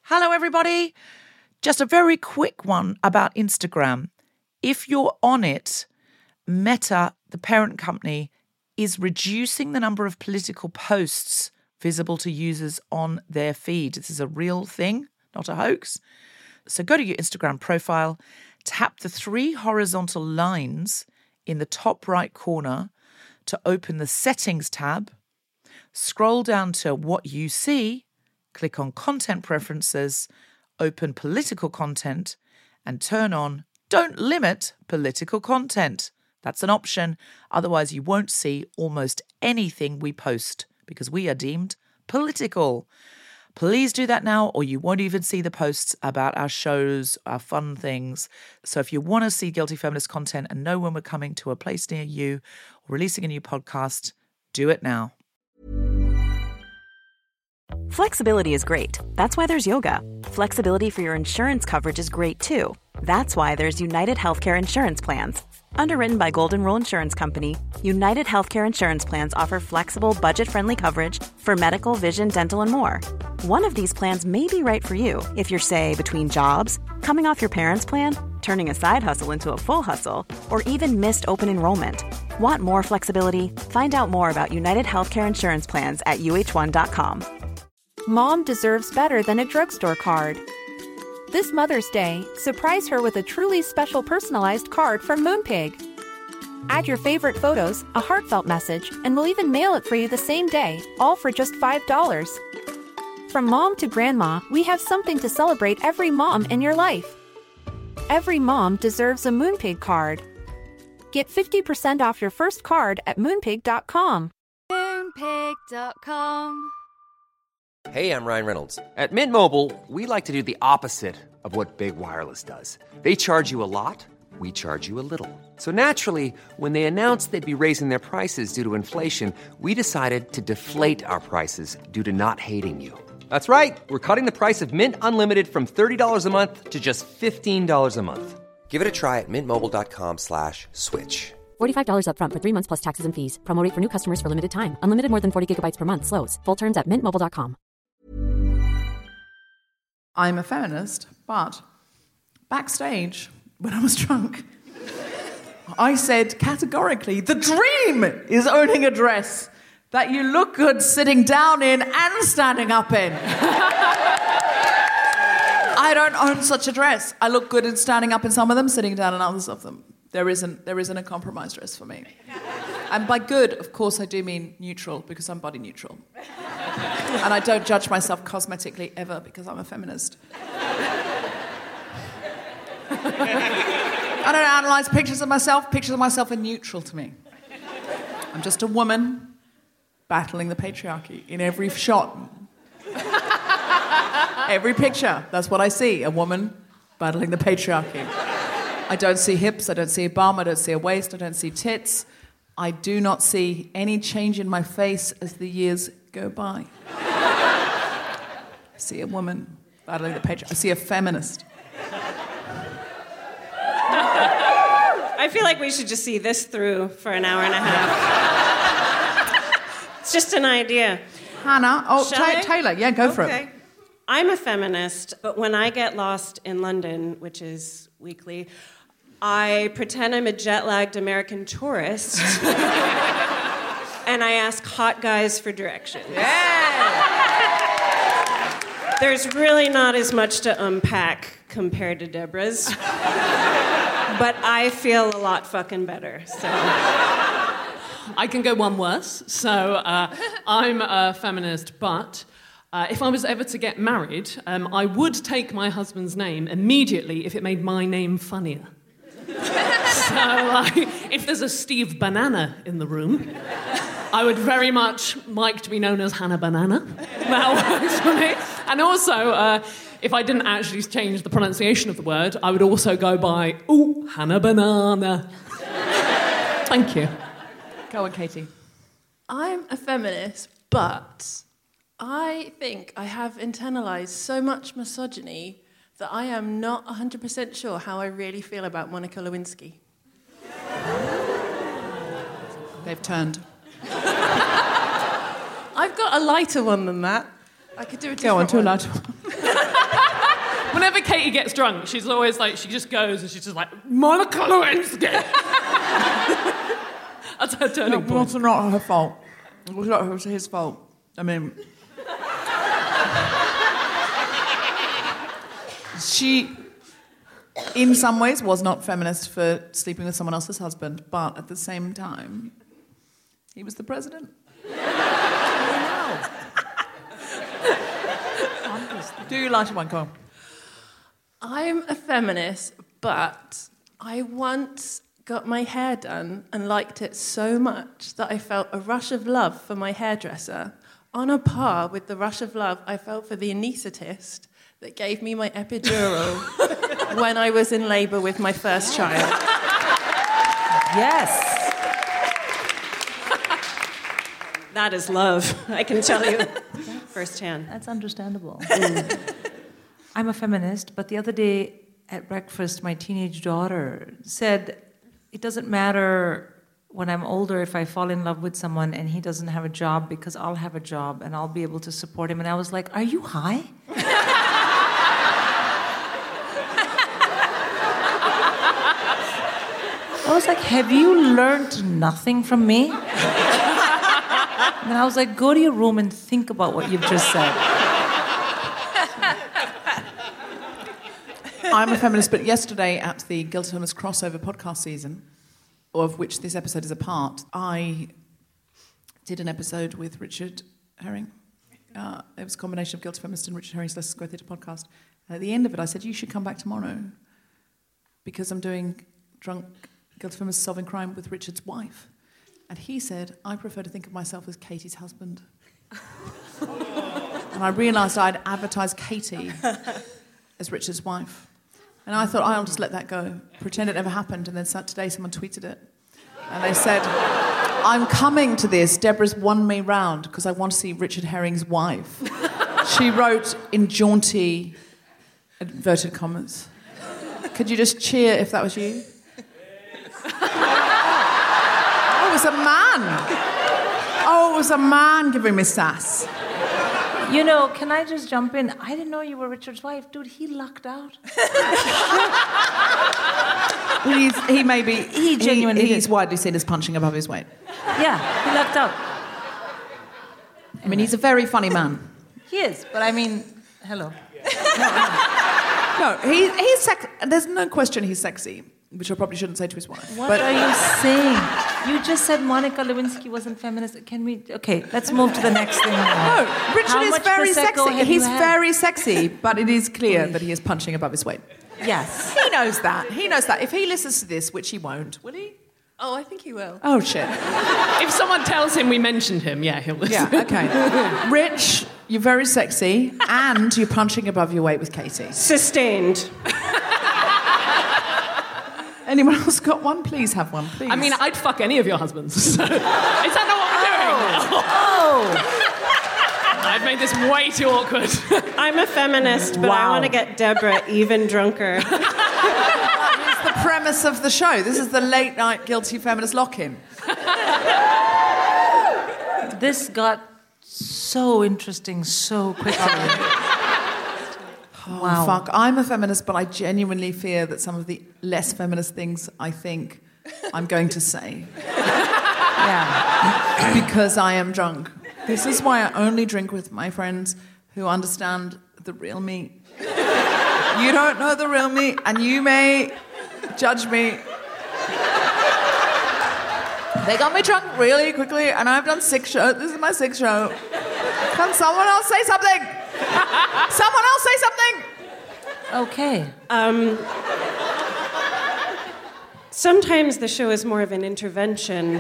Hello, everybody. Just a very quick one about Instagram. If you're on it, Meta, the parent company, is reducing the number of political posts visible to users on their feed. This is a real thing, not a hoax. So go to your Instagram profile, tap the 3 horizontal lines in the top right corner to open the Settings tab, scroll down to What You See, click on Content Preferences, open Political Content, and turn on Don't Limit Political Content. That's an option. Otherwise, you won't see almost anything we post because we are deemed political. Please do that now, or you won't even see the posts about our shows, our fun things. So if you want to see Guilty Feminist content and know when we're coming to a place near you or releasing a new podcast, do it now. Flexibility is great. That's why there's yoga. Flexibility for your insurance coverage is great too. That's why there's United Healthcare Insurance Plans. Underwritten by Golden Rule Insurance Company, United Healthcare Insurance Plans offer flexible, budget-friendly coverage for medical, vision, dental, and more. One of these plans may be right for you if you're, say, between jobs, coming off your parents' plan, turning a side hustle into a full hustle, or even missed open enrollment. Want more flexibility? Find out more about United Healthcare Insurance Plans at uh1.com. Mom deserves better than a drugstore card. This Mother's Day, surprise her with a truly special personalized card from Moonpig. Add your favorite photos, a heartfelt message, and we'll even mail it for you the same day, all for just $5. From mom to grandma, we have something to celebrate every mom in your life. Every mom deserves a Moonpig card. Get 50% off your first card at Moonpig.com. Moonpig.com. Hey, I'm Ryan Reynolds. At Mint Mobile, we like to do the opposite of what Big Wireless does. They charge you a lot, we charge you a little. So naturally, when they announced they'd be raising their prices due to inflation, we decided to deflate our prices due to not hating you. That's right. We're cutting the price of Mint Unlimited from $30 a month to just $15 a month. Give it a try at mintmobile.com/switch. $45 up front for 3 months plus taxes and fees. Promo rate for new customers for limited time. Unlimited more than 40 gigabytes per month. Slows full terms at mintmobile.com. I'm a feminist, but backstage, when I was drunk, I said categorically, the dream is owning a dress that you look good sitting down in and standing up in. I don't own such a dress. I look good in standing up in some of them, sitting down in others of them. There isn't a compromise dress for me. And by good, of course, I do mean neutral, because I'm body neutral. And I don't judge myself cosmetically ever, because I'm a feminist. I don't analyse pictures of myself. Pictures of myself are neutral to me. I'm just a woman battling the patriarchy in every shot. Every picture, that's what I see, a woman battling the patriarchy. I don't see hips, I don't see a bum, I don't see a waist, I don't see tits. I do not see any change in my face as the years go by. I see a woman battling the patriarchy. I see a feminist. I feel like we should just see this through for an hour and a half. It's just an idea. Hannah, Taylor, yeah, go for it. I'm a feminist, but when I get lost in London, which is weekly, I pretend I'm a jet-lagged American tourist, and I ask hot guys for directions. Yeah! There's really not as much to unpack compared to Deborah's, but I feel a lot fucking better, so... I can go one worse. So I'm a feminist, but if I was ever to get married, I would take my husband's name immediately if it made my name funnier. So if there's a Steve Banana in the room, I would very much like to be known as Hannah Banana. That works for me. And also, if I didn't actually change the pronunciation of the word, I would also go by, ooh, Hannah Banana. Thank you. Go on, Katie. I'm a feminist, but I think I have internalised so much misogyny that I am not 100% sure how I really feel about Monica Lewinsky. They've turned. I've got a lighter one than that. I could do a different Go on to a one. lighter one. whenever Katie gets drunk, she's always like, she just goes and she's just like, Monica Lewinsky. That's her turning point. It's not her fault. It was his fault. I mean... She, in some ways, was not feminist for sleeping with someone else's husband, but at the same time, he was the president. Do you like one, Carl? I'm a feminist, but I once got my hair done and liked it so much that I felt a rush of love for my hairdresser, on a par with the rush of love I felt for the anaesthetist that gave me my epidural when I was in labour with my first child. Yes. That is love, I can tell you firsthand. That's understandable. I'm a feminist, but the other day at breakfast, my teenage daughter said, it doesn't matter when I'm older if I fall in love with someone and he doesn't have a job because I'll have a job and I'll be able to support him. And I was like, are you high? I was like, have you learned nothing from me? And I was like, go to your room and think about what you've just said. I'm a feminist, but yesterday at the Guilty Feminist crossover podcast season, of which this episode is a part, I did an episode with Richard Herring. It was a combination of Guilty Feminist and Richard Herring's Leicester Square Theatre podcast. And at the end of it, I said, you should come back tomorrow because I'm doing Drunk Guilty Feminist Solving Crime with Richard's wife. And he said, I prefer to think of myself as Katie's husband. And I realised I'd advertised Katie as Richard's wife. And I thought, I'll just let that go, pretend it never happened. And then today someone tweeted it. And they said, I'm coming to this. Deborah's won me round because I want to see Richard Herring's wife. She wrote in jaunty, inverted commas. Could you just cheer if that was you? Oh, it was a man. Oh, it was a man giving me sass. You know, can I just jump in? I didn't know you were Richard's wife. Dude, he lucked out. He may be... He genuinely He's did. widely seen as punching above his weight. Yeah, he lucked out. I mean, he's a very funny man. He is, but I mean, hello. No, he's sexy. There's no question he's sexy, which I probably shouldn't say to his wife. What are you saying? You just said Monica Lewinsky wasn't feminist. Can we... Okay, let's move to the next thing. No, Richard How is much very Prosecco sexy. have He's you had? very sexy, but it is clear that he is punching above his weight. Yes. He knows that. He knows that. If he listens to this, which he won't, will he? Oh, I think he will. Oh, shit. If someone tells him we mentioned him, yeah, he'll listen. Yeah, okay. Rich, you're very sexy, and you're punching above your weight with Katie. Sustained. Anyone else got one? Please have one, please. I mean, I'd fuck any of your husbands. So. Is that not what we're doing? Oh! I've made this way too awkward. I'm a feminist, but I want to get Deborah even drunker. That is the premise of the show. This is the late night Guilty Feminist lock-in. This got so interesting so quickly. Wow. Fuck, I'm a feminist, but I genuinely fear that some of the less feminist things I think I'm going to say. Yeah. Because I am drunk. This is why I only drink with my friends who understand the real me. You don't know the real me, and you may judge me. They got me drunk really quickly, and I've done 6 shows. This is my 6th show. Can someone else say something? Someone else say something! Okay. Sometimes the show is more of an intervention.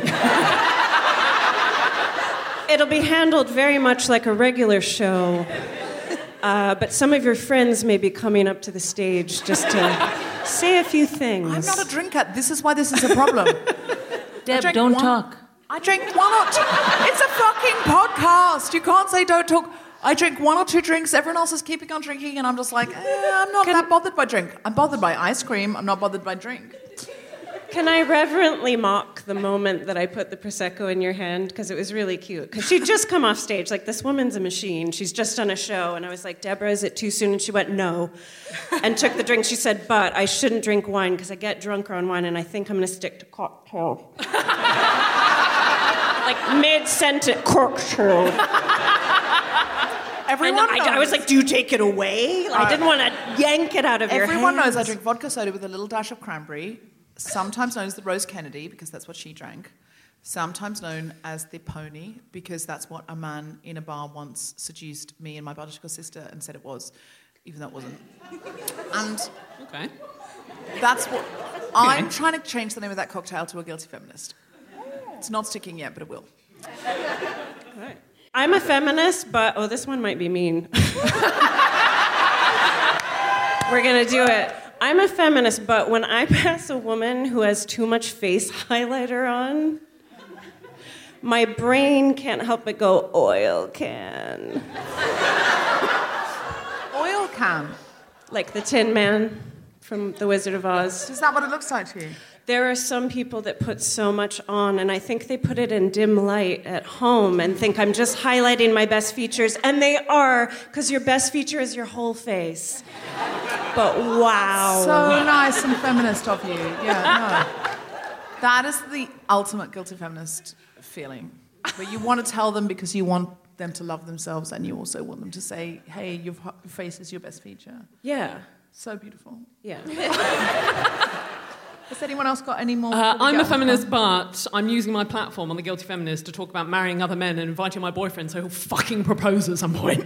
It'll be handled very much like a regular show, but some of your friends may be coming up to the stage just to say a few things. I'm not a drinker. This is why this is a problem. Deb, don't talk. I drink 1 or 2. It's a fucking podcast. You can't say don't talk. I drink 1 or 2 drinks. Everyone else is keeping on drinking, and I'm just like, I'm not that bothered by drink. I'm bothered by ice cream. I'm not bothered by drink. Can I reverently mock the moment that I put the Prosecco in your hand because it was really cute. Because she'd just come off stage. Like, this woman's a machine. She's just done a show. And I was like, Deborah, is it too soon? And she went, no. And took the drink. She said, but I shouldn't drink wine because I get drunker on wine and I think I'm going to stick to cocktails. Like, mid-sentence, cocktail. Everyone knows. I was like, do you take it away? I didn't want to yank it out of your hands. Everyone knows I drink vodka soda with a little dash of cranberry, sometimes known as the Rose Kennedy, because that's what she drank, sometimes known as the Pony, because that's what a man in a bar once seduced me and my biological sister and said it was, even though it wasn't. And Okay. that's what... I'm trying to change the name of that cocktail to a guilty feminist. It's not sticking yet, but it will. Right. I'm a feminist, but... Oh, this one might be mean. We're going to do it. I'm a feminist, but when I pass a woman who has too much face highlighter on, my brain can't help but go, oil can. Oil can? Like the Tin Man from The Wizard of Oz. Is that what it looks like to you? There are some people that put so much on, and I think they put it in dim light at home and think I'm just highlighting my best features, and they are, because your best feature is your whole face. But wow. So nice and feminist of you. Yeah, no. That is the ultimate guilty feminist feeling, where you want to tell them because you want them to love themselves, and you also want them to say, hey, your face is your best feature. Yeah. So beautiful. Yeah. Has anyone else got any more? I'm a feminist, but I'm using my platform on The Guilty Feminist to talk about marrying other men and inviting my boyfriend so he'll fucking propose at some point.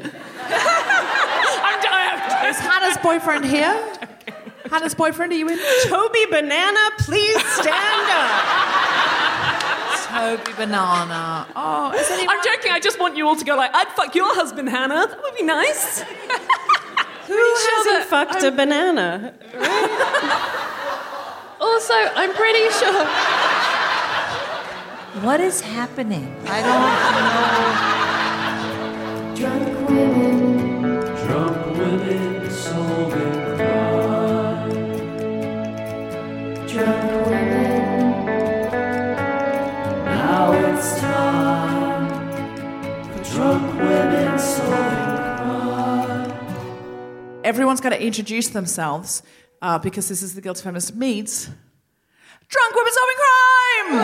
Is Hannah's boyfriend here? Hannah's boyfriend, are you in? Toby Banana, please stand up. Toby Banana. Oh, is anyone... I'm joking, I just want you all to go like, I'd fuck your husband, Hannah. That would be nice. Who hasn't fucked a banana? Also, I'm pretty sure... What is happening? I don't know. Drunk women solving crime. Drunk women, now it's time for drunk women solving crime. Everyone's got to introduce themselves because this is The Guilty Feminist meets Drunk Women Solving Crime!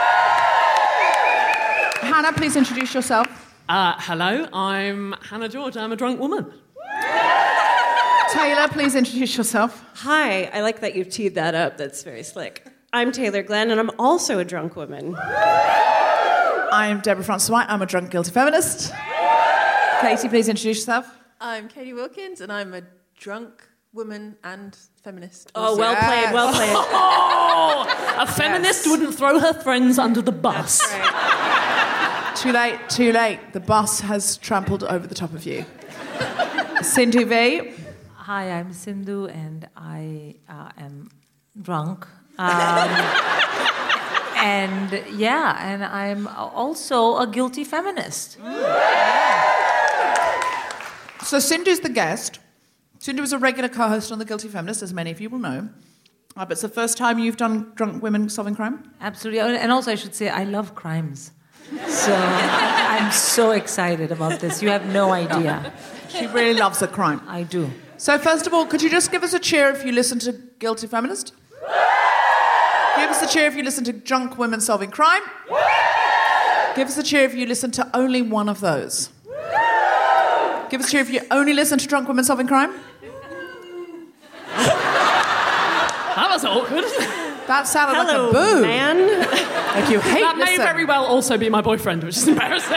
Hannah, please introduce yourself. Hello, I'm Hannah George. I'm a drunk woman. Taylor, please introduce yourself. Hi, I like that you teed that up. That's very slick. I'm Taylor Glenn, and I'm also a drunk woman. I'm Deborah Francis-White. I'm a drunk guilty feminist. Katie, please introduce yourself. I'm Katie Wilkins, and I'm a drunk woman and feminist. Oh, well played, well played. Oh, a feminist wouldn't throw her friends under the bus. That's right. Too late. The bus has trampled over the top of you. Sindhu V. Hi, I'm Sindhu, and I am drunk. And I'm also a guilty feminist. So Sindhu's the guest. Sindhu is a regular co-host on The Guilty Feminist, as many of you will know. But it's the first time you've done Drunk Women Solving Crime? Absolutely. And also, I should say, I love crimes. So I'm so excited about this. You have no idea. She really loves a crime. I do. So first of all, could you just give us a cheer if you listen to Guilty Feminist? Give us a cheer if you listen to Drunk Women Solving Crime. Give us a cheer if you listen to only one of those. Give us a cheer if you only listen to Drunk Women Solving Crime. That was awkward. That sounded Hello, like a boo. Man. Like you hate That may listen. very well also be my boyfriend, which is embarrassing.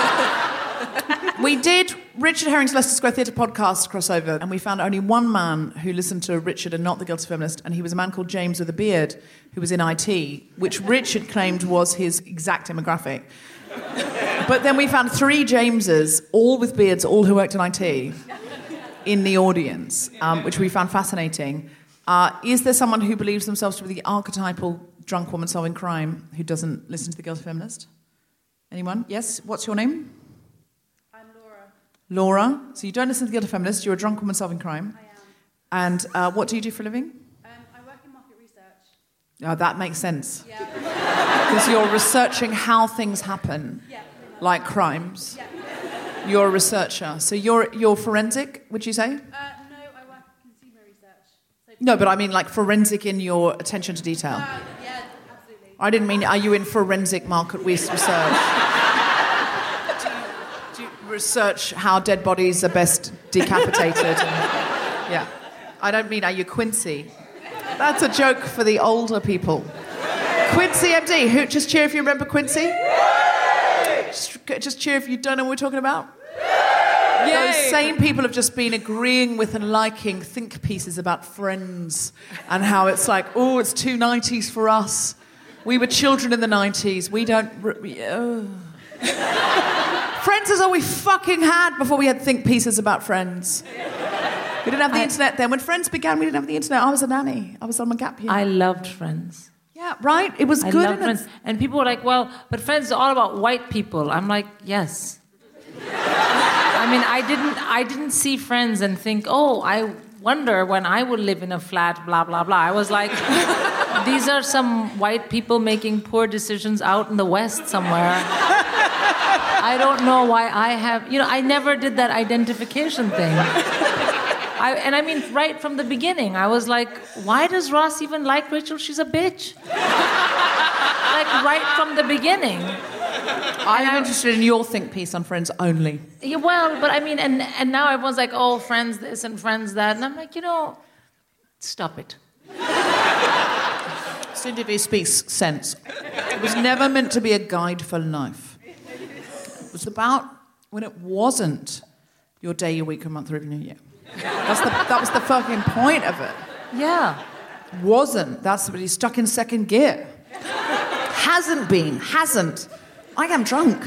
We did Richard Herring's Leicester Square Theatre podcast crossover, and we found only one man who listened to Richard and not The Guilty Feminist, and he was a man called James with a beard who was in IT, which Richard claimed was his exact demographic. But then we found 3 Jameses, all with beards, all who worked in IT, in the audience, which we found fascinating. Is there someone who believes themselves to be the archetypal drunk woman solving crime who doesn't listen to The Guilty Feminist? Anyone? Yes? What's your name? I'm Laura. Laura. So you don't listen to The Guilty Feminist, you're a drunk woman solving crime. I am. And what do you do for a living? I work in market research. Oh, that makes sense. Yeah. Because you're researching how things happen, like crimes. Yeah. You're a researcher. So you're forensic, would you say? No, I work in consumer research. So No, but I mean like forensic in your attention to detail. yeah, absolutely. I didn't mean, are you in forensic market research? do you research how dead bodies are best decapitated? Yeah. I don't mean, are you Quincy? That's a joke for the older people. Quincy MD. Who, just cheer if you remember Quincy. Just cheer if you don't know what we're talking about. Those same people have just been agreeing with and liking think pieces about Friends and how it's like, oh, it's too 90s for us. We were children in the 90s. We don't... Friends is all we fucking had before we had think pieces about Friends. We didn't have the internet then. When Friends began, we didn't have the internet. I was a nanny. I was on my gap year. I loved Friends. Yeah, right? It was I good. loved Friends. And people were like, well, but Friends is all about white people. I'm like, yes. I mean, I didn't see Friends and think, oh, I wonder when I would live in a flat, blah, blah, blah. I was like, these are some white people making poor decisions out in the West somewhere. I don't know why I have... I never did that identification thing. I mean, right from the beginning, I was like, why does Ross even like Rachel? She's a bitch. Like, right from the beginning. I'm interested in your think piece on Friends only. Yeah, well, but I mean, and now everyone's like, oh, Friends this and Friends that. And I'm like, stop it. Cindy V speaks sense. It was never meant to be a guide for life. It was about when it wasn't your day, your week, your month, or even your year. That was the fucking point of it. Yeah. Wasn't. That's what he's stuck in second gear. Hasn't. I am drunk.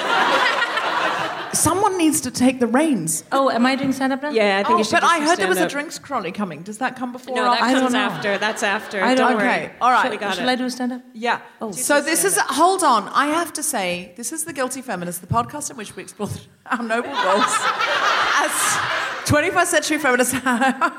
Someone needs to take the reins. Oh, am I doing stand-up now? Yeah, I think you should. But just I heard there was a stand-up. drinks trolley coming. Does that come before? No, that I don't comes know. after. That's after. I don't Don't worry. Okay, all right. We got Shall it. I do stand-up? Yeah. Oh. So this is... Hold on. I have to say, this is The Guilty Feminist, the podcast in which we explore our noble roles as 21st century feminists and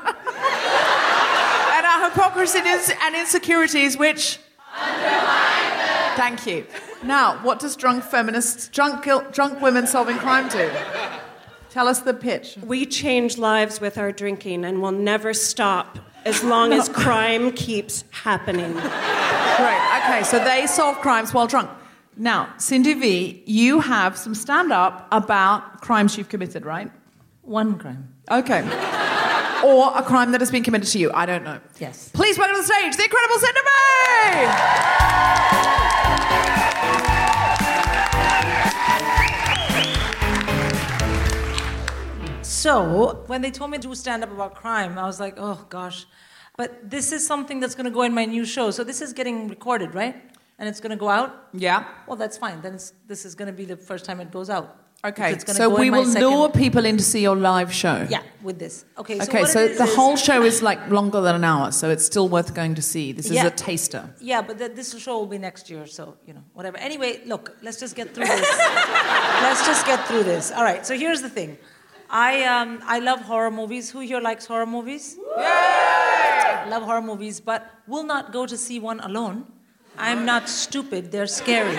our hypocrisies and insecurities, which... Thank you. Now, what does drunk women solving crime do? Tell us the pitch. We change lives with our drinking and will never stop as long as crime keeps happening. Great. Okay, so they solve crimes while drunk. Now, Cindy V, you have some stand-up about crimes you've committed, right? One crime. Okay. Or a crime that has been committed to you. I don't know. Yes. Please welcome to the stage the incredible Cindy V! So, when they told me to do stand-up about crime, I was like, oh, gosh. But this is something that's going to go in my new show. So this is getting recorded, right? And it's going to go out? Yeah. Well, that's fine. Then this is going to be the first time it goes out. Okay, It's gonna so go in we my will second- lure people in to see your live show. Yeah, with this. Okay, so Okay, what so it is the is- whole show is like longer than an hour, so it's still worth going to see. This is Yeah. a taster. Yeah, but this show will be next year, so, whatever. Anyway, look, let's just get through this. Let's just get through this. All right, so here's the thing. I love horror movies. Who here likes horror movies? Yay! Love horror movies, but will not go to see one alone. I'm not stupid. They're scary.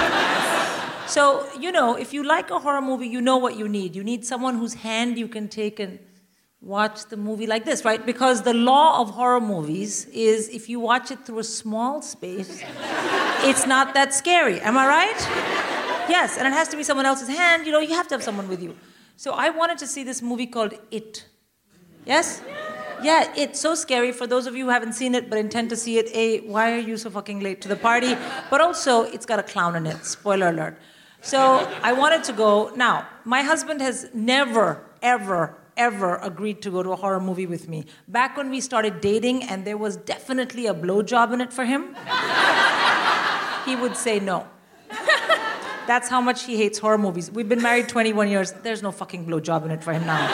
So, if you like a horror movie, you know what you need. You need someone whose hand you can take and watch the movie like this, right? Because the law of horror movies is if you watch it through a small space, it's not that scary. Am I right? Yes, and it has to be someone else's hand. You have to have someone with you. So I wanted to see this movie called It. Yes? Yeah, it's so scary. For those of you who haven't seen it but intend to see it, A, why are you so fucking late to the party? But also, it's got a clown in it. Spoiler alert. So I wanted to go. Now, my husband has never, ever, ever agreed to go to a horror movie with me. Back when we started dating and there was definitely a blowjob in it for him, he would say no. That's how much he hates horror movies. We've been married 21 years. There's no fucking blowjob in it for him now.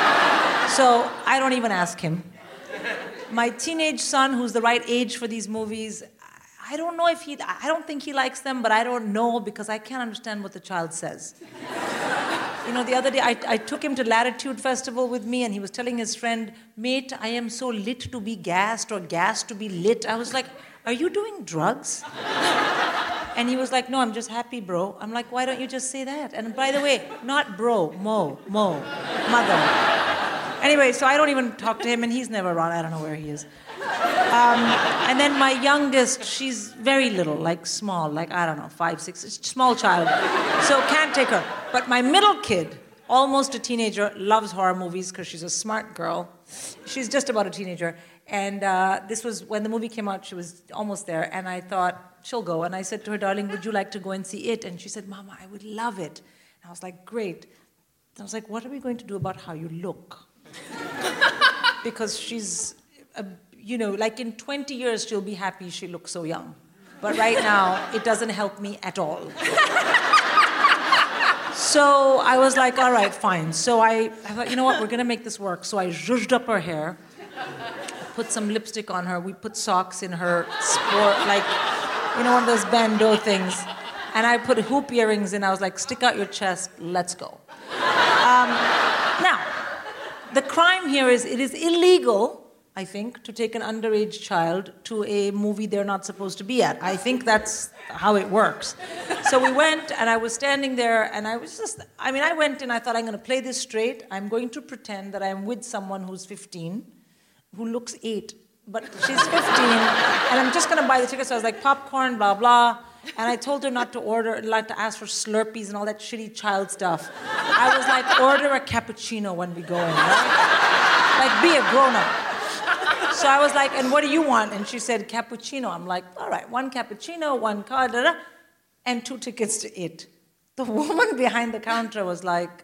So I don't even ask him. My teenage son, who's the right age for these movies, I don't think he likes them, but I don't know because I can't understand what the child says. The other day I took him to Latitude Festival with me and he was telling his friend, mate, I am so lit to be gassed or gassed to be lit. I was like, are you doing drugs? And he was like, no, I'm just happy, bro. I'm like, why don't you just say that? And by the way, not bro, mo, mother. Anyway, so I don't even talk to him, and he's never around. I don't know where he is. And then my youngest, she's very little, like small, like, I don't know, 5, 6, small child. So can't take her. But my middle kid, almost a teenager, loves horror movies because she's a smart girl. She's just about a teenager. And this was, when the movie came out, she was almost there. And I thought, she'll go. And I said to her, darling, would you like to go and see it? And she said, Mama, I would love it. And I was like, great. And I was like, what are we going to do about how you look? Because she's, like in 20 years, she'll be happy she looks so young. But right now, it doesn't help me at all. So I was like, all right, fine. So I thought, you know what, we're going to make this work. So I zhuzhed up her hair, put some lipstick on her. We put socks in her sport, like, one of those bandeau things. And I put hoop earrings in. I was like, stick out your chest, let's go. Now, the crime here is it is illegal, I think, to take an underage child to a movie they're not supposed to be at. I think that's how it works. So we went, and I was standing there, and I went and I thought, I'm going to play this straight. I'm going to pretend that I'm with someone who's 15, who looks 8, but she's 15, and I'm just going to buy the tickets. So I was like, popcorn, blah, blah. And I told her not to order, like to ask for Slurpees and all that shitty child stuff. I was like, order a cappuccino when we go in, right? Like, be a grown-up. So I was like, and what do you want? And she said, cappuccino. I'm like, all right, 1 cappuccino, 1 card, and 2 tickets to it. The woman behind the counter was like...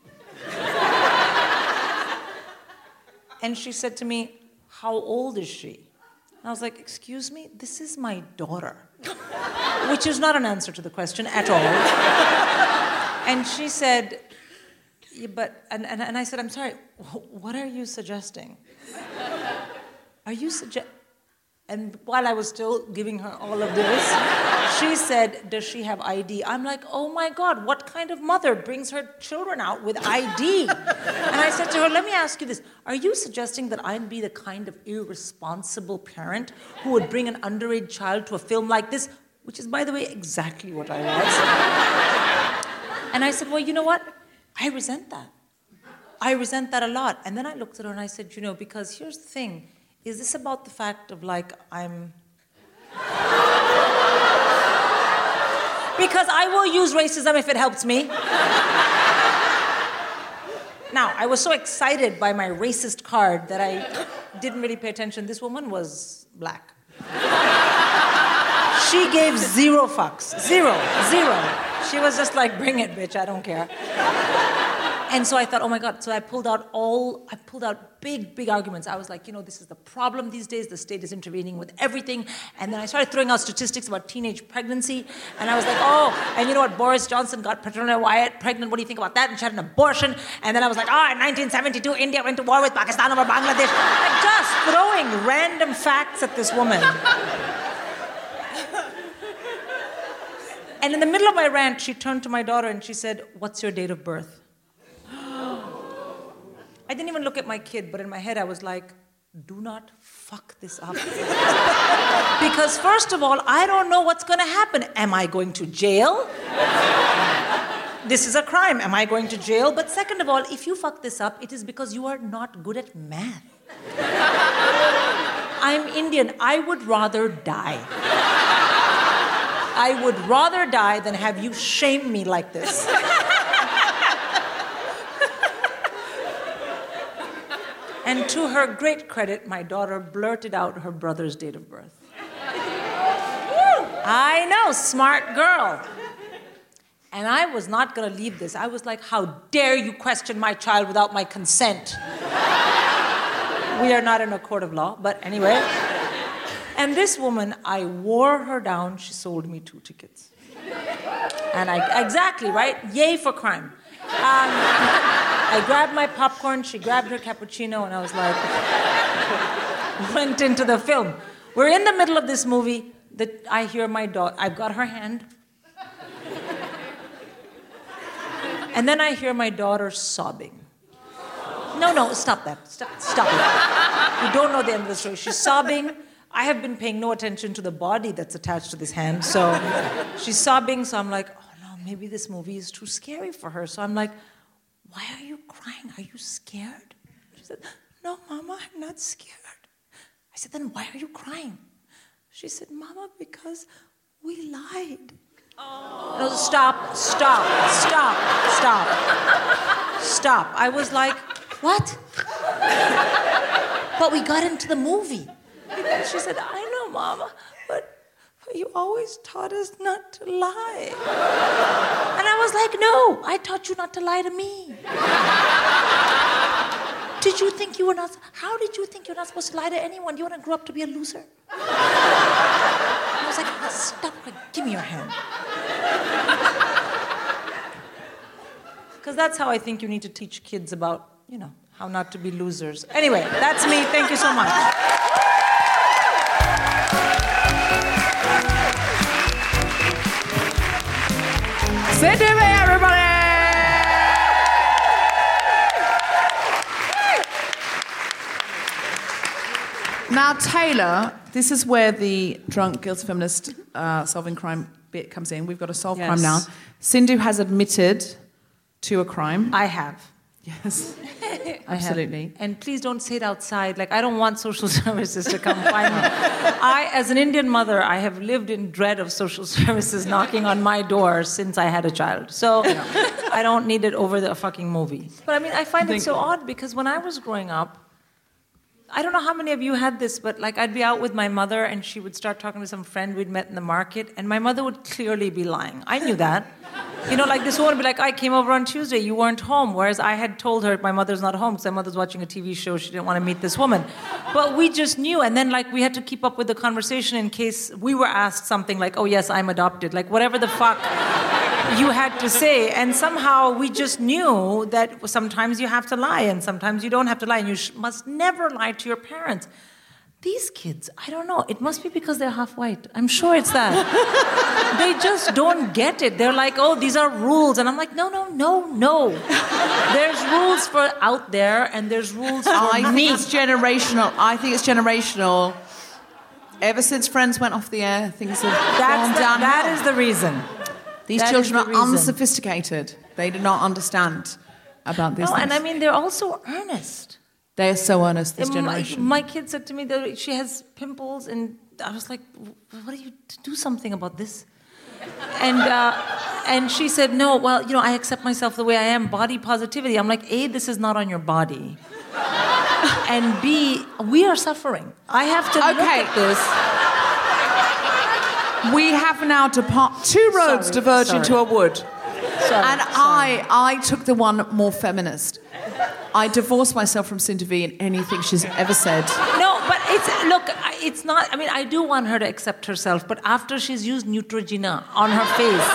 And she said to me, how old is she? And I was like, excuse me, this is my daughter. Which is not an answer to the question at all. And she said, yeah, but, and I said, I'm sorry, what are you suggesting? Are you And while I was still giving her all of this, she said, does she have ID? I'm like, oh my God, what kind of mother brings her children out with ID? And I said to her, let me ask you this. Are you suggesting that I'd be the kind of irresponsible parent who would bring an underage child to a film like this? Which is, by the way, exactly what I was. And I said, well, you know what? I resent that. I resent that a lot. And then I looked at her and I said, because here's the thing. Is this about the fact of, like, Because I will use racism if it helps me. Now, I was so excited by my racist card that I didn't really pay attention. This woman was black. She gave 0 fucks. Zero. She was just like, bring it, bitch, I don't care. And so I thought, oh my God. So I pulled out big arguments. I was like, this is the problem these days. The state is intervening with everything. And then I started throwing out statistics about teenage pregnancy. And I was like, oh, and you know what? Boris Johnson got Patricia Wyatt pregnant. What do you think about that? And she had an abortion. And then I was like, in 1972, India went to war with Pakistan over Bangladesh. Like, just throwing random facts at this woman. And in the middle of my rant, she turned to my daughter and she said, what's your date of birth? I didn't even look at my kid, but in my head I was like, do not fuck this up. Because first of all, I don't know what's going to happen. Am I going to jail? This is a crime. Am I going to jail? But second of all, if you fuck this up, it is because you are not good at math. I'm Indian. I would rather die. I would rather die than have you shame me like this. And to her great credit, my daughter blurted out her brother's date of birth. I know, smart girl. And I was not going to leave this. I was like, how dare you question my child without my consent? We are not in a court of law, but anyway. And this woman, I wore her down. She sold me 2 tickets. And exactly, right? Yay for crime. I grabbed my popcorn, she grabbed her cappuccino, and I was like, went into the film. We're in the middle of this movie. I hear my daughter, I've got her hand. And then I hear my daughter sobbing. No, stop that. Stop it. You don't know the end of the story. She's sobbing. I have been paying no attention to the body that's attached to this hand. So she's sobbing, so I'm like, oh no, maybe this movie is too scary for her. So I'm like, why are you crying? Are you scared? She said, no, Mama, I'm not scared. I said, then why are you crying? She said, Mama, because we lied. Oh. No, stop. Stop. I was like, what? But we got into the movie. And she said, I know, Mama, but you always taught us not to lie. And I was like, no, I taught you not to lie to me. Did you think you were not... How did you think you're not supposed to lie to anyone? You want to grow up to be a loser? I was like, stop, give me your hand. Because that's how I think you need to teach kids about, how not to be losers. Anyway, that's me. Thank you so much. Say to me, everybody! Now, Taylor, this is where the drunk, guilty feminist solving crime bit comes in. We've got to solve crime now. Sindhu has admitted to a crime. I have. Yes. Absolutely. And please don't say it outside. Like, I don't want social services to come find me. I, as an Indian mother, I have lived in dread of social services knocking on my door since I had a child. So I don't need it over the fucking movie. But I mean, I find it so odd because when I was growing up, I don't know how many of you had this, but like I'd be out with my mother and she would start talking to some friend we'd met in the market and my mother would clearly be lying. I knew that. Like this woman would be like, I came over on Tuesday, you weren't home. Whereas I had told her my mother's not home because my mother's watching a TV show, she didn't want to meet this woman. But we just knew, and then like we had to keep up with the conversation in case we were asked something like, oh yes, I'm adopted. Like whatever the fuck you had to say. And somehow we just knew that sometimes you have to lie and sometimes you don't have to lie. And you must never lie to your parents. These kids, I don't know. It must be because they're half white. I'm sure it's that. They just don't get it. They're like, oh, these are rules. And I'm like, no. There's rules for out there and there's rules for me. I think it's generational. Ever since Friends went off the air, things have gone downhill. That is the reason. These children are unsophisticated. They do not understand about this. No, and I mean, they're also earnest. They are so earnest, this generation. My kid said to me that she has pimples, and I was like, what do you do something about this? And she said, no, well, I accept myself the way I am, body positivity. I'm like, A, this is not on your body. And B, we are suffering. I have to look at this. We have now two roads diverge into a wood. I took the one more feminist. I divorced myself from Sindhu V in anything she's ever said. No, but it's not, I mean, I do want her to accept herself, but after she's used Neutrogena on her face.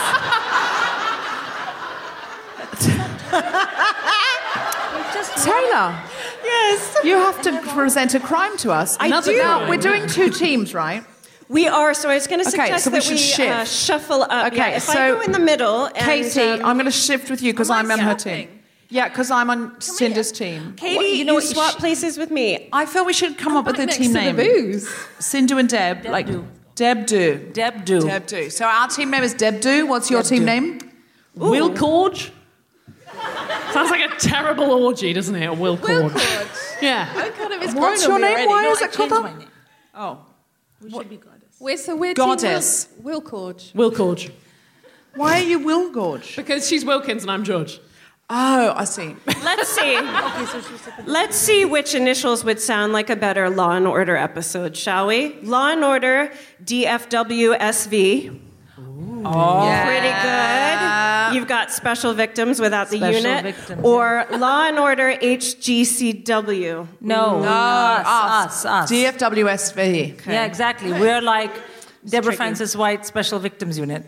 Taylor. Yes. You have to present a crime to us. I do. Now, we're doing two teams, right? We are, so I was going to suggest so we that we shift. shuffle up. Okay, if I go in the middle... And, Katie, I'm going to shift with you because I'm on her team. Yeah, because I'm on Sindhu's team. Katie, you swap places with me. I feel we should come up with a team name. Sindhu and Deb. Deb Do. So our team name is Deb Do. What's your team name? Wilcorge. Sounds like a terrible orgy, doesn't it? A Wilcorge. Yeah. What's your name? Why is it called that? Oh. We should be goddess. We're Goddess. Team Wilcorge. Wilcorge. Why are you Wilcorge? Because she's Wilkins and I'm George. Oh, I see. Let's see. Let's see which initials would sound like a better Law and Order episode, shall we? Law and Order DFWSV. Oh, pretty good. You've got Special Victims without the unit. Victims, or Law and Order HGCW. No. Us. DFWSV. Okay. Yeah, exactly. We're like Deborah Francis White Special Victims Unit.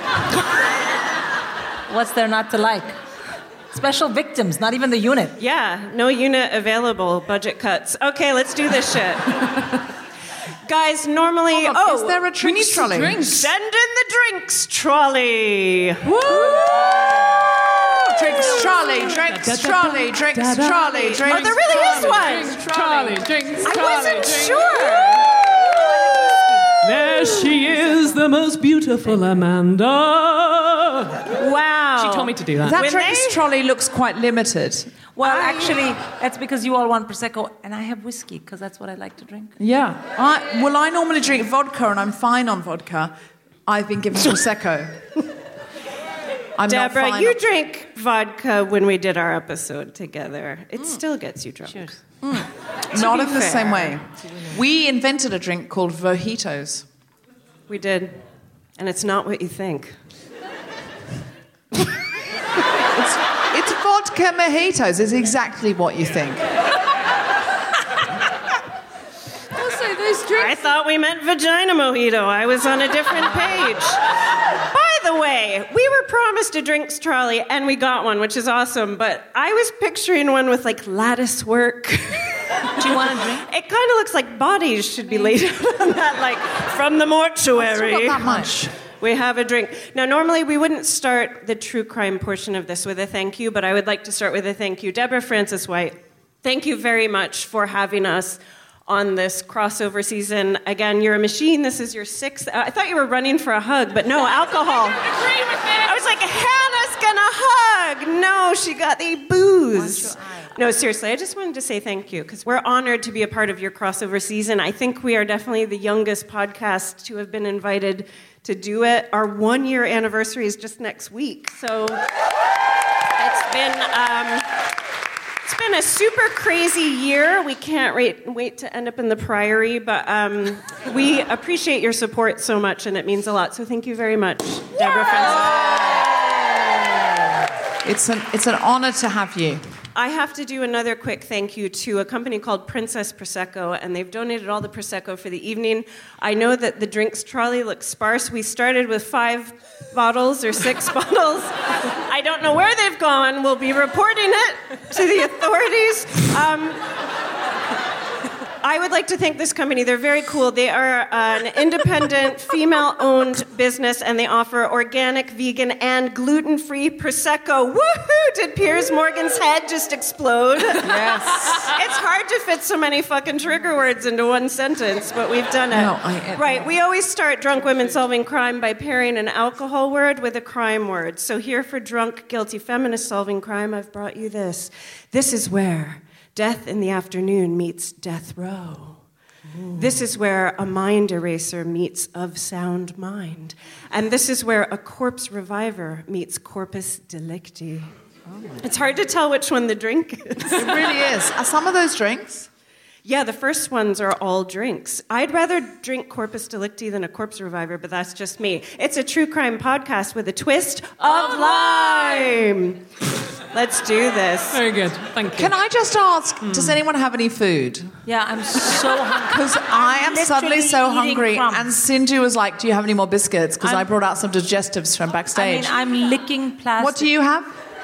What's there not to like? Special victims, not even the unit. Yeah, no unit available, budget cuts. Okay, let's do this shit. Guys, normally... is there a drinks trolley? Send in the drinks trolley. Woo! Drinks trolley. Oh, there really is one. Drinks trolley. I wasn't sure. There she is, the most beautiful Amanda. Wow. She told me to do that. That drinks trolley looks quite limited. Well, actually, that's because you all want Prosecco, and I have whiskey, because that's what I like to drink. Yeah. I normally drink vodka, and I'm fine on vodka. I've been given Prosecco. I'm Deborah, not fine you on... drank vodka when we did our episode together. It still gets you drunk. Cheers. Not in the same way. We invented a drink called Mojitos. We did. And it's not what you think. It's vodka mojitos. It's exactly what you think. Also, those drinks... I thought we meant vagina mojito. I was on a different page. By the way, we were promised a drinks trolley, and we got one, which is awesome. But I was picturing one with, like, lattice work. Do you want a drink? It kind of looks like bodies should be laid out on that, like, from the mortuary. It's not that much. We have a drink. Now, normally we wouldn't start the true crime portion of this with a thank you, but I would like to start with a thank you. Deborah Francis-White, thank you very much for having us on this crossover season. Again, you're a machine. This is your 6th. I thought you were running for a hug, but no, alcohol. I was like, Hannah's gonna hug. No, she got the booze. No, seriously, I just wanted to say thank you, because we're honored to be a part of your crossover season. I think we are definitely the youngest podcast to have been invited to do it. Our 1-year anniversary is just next week. So it's been a super crazy year. We can't wait to end up in the Priory, but we appreciate your support so much, and it means a lot. So thank you very much, Deborah Francis. It's an honor to have you. I have to do another quick thank you to a company called Princess Prosecco, and they've donated all the Prosecco for the evening. I know that the drinks trolley looks sparse. We started with 5 bottles or 6 bottles. I don't know where they've gone. We'll be reporting it to the authorities. I would like to thank this company. They're very cool. They are an independent, female-owned business, and they offer organic, vegan, and gluten-free Prosecco. Woohoo! Did Piers Morgan's head just explode? Yes. It's hard to fit so many fucking trigger words into one sentence, but we've done it. Right, we always start Drunk Women Solving Crime by pairing an alcohol word with a crime word. So here for Drunk, Guilty Feminists Solving Crime, I've brought you this. This is where Death in the Afternoon meets Death Row. Ooh. This is where a mind eraser meets Of Sound Mind. And this is where a corpse reviver meets Corpus Delicti. Oh. It's hard to tell which one the drink is. It really is. Are some of those drinks? Yeah, the first ones are all drinks. I'd rather drink Corpus Delicti than a corpse reviver, but that's just me. It's a true crime podcast with a twist of lime. Let's do this. Very good. Thank you. Can I just ask, does anyone have any food? Yeah, I'm so hungry. Because I am suddenly so hungry. Crumbs. And Sindhu was like, do you have any more biscuits? Because I brought out some digestives from backstage. I'm licking plastic. What do you have?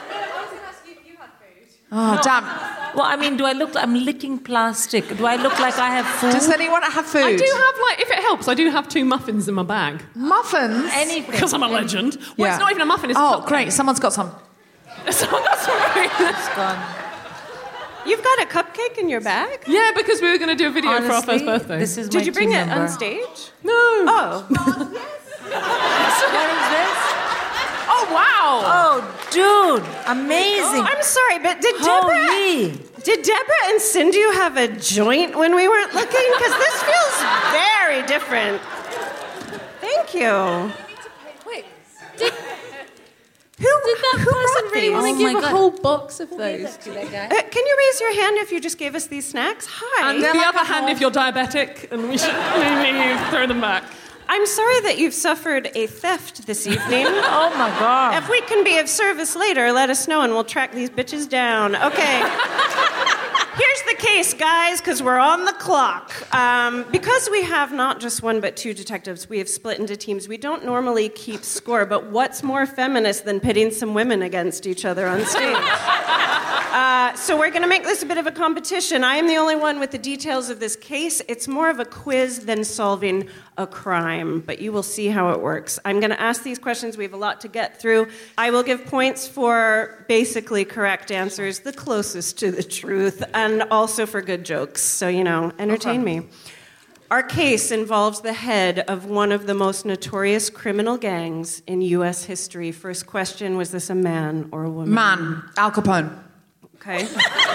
Oh, damn. Well, do I look like I'm licking plastic? Do I look like I have food? Does anyone have food? I do have, if it helps, I do have 2 muffins in my bag. Muffins? Anything. Because I'm a legend. Well, Yeah. it's not even a muffin, it's a Oh, cupcake. great. Someone's got some. Someone got some. It's gone. You've got a cupcake in your bag? Yeah, because we were going to do a video Honestly, for our first birthday. This is Did my you bring team it member. on stage? No. Oh. What is this? Oh, wow. Oh, dude, amazing. I'm sorry, but did Holy. Deborah and Sindhu have a joint when we weren't looking? Because this feels very different. Thank you. Wait, did that person really want to Oh give my a God. whole box of those? Can you raise your hand if you just gave us these snacks? Hi. And the other hand if you're diabetic, and we should maybe throw them back. I'm sorry that you've suffered a theft this evening. Oh my God. If we can be of service later, let us know and we'll track these bitches down. Okay. Here's the case, guys, because we're on the clock. Because we have not just 1 but 2 detectives, we have split into teams. We don't normally keep score, but what's more feminist than pitting some women against each other on stage? So we're going to make this a bit of a competition. I am the only one with the details of this case. It's more of a quiz than solving a crime, but you will see how it works. I'm going to ask these questions. We have a lot to get through. I will give points for basically correct answers, the closest to the truth, and also for good jokes. So, entertain me. Our case involves the head of one of the most notorious criminal gangs in U.S. history. First question, was this a man or a woman? Man. Al Capone. Okay.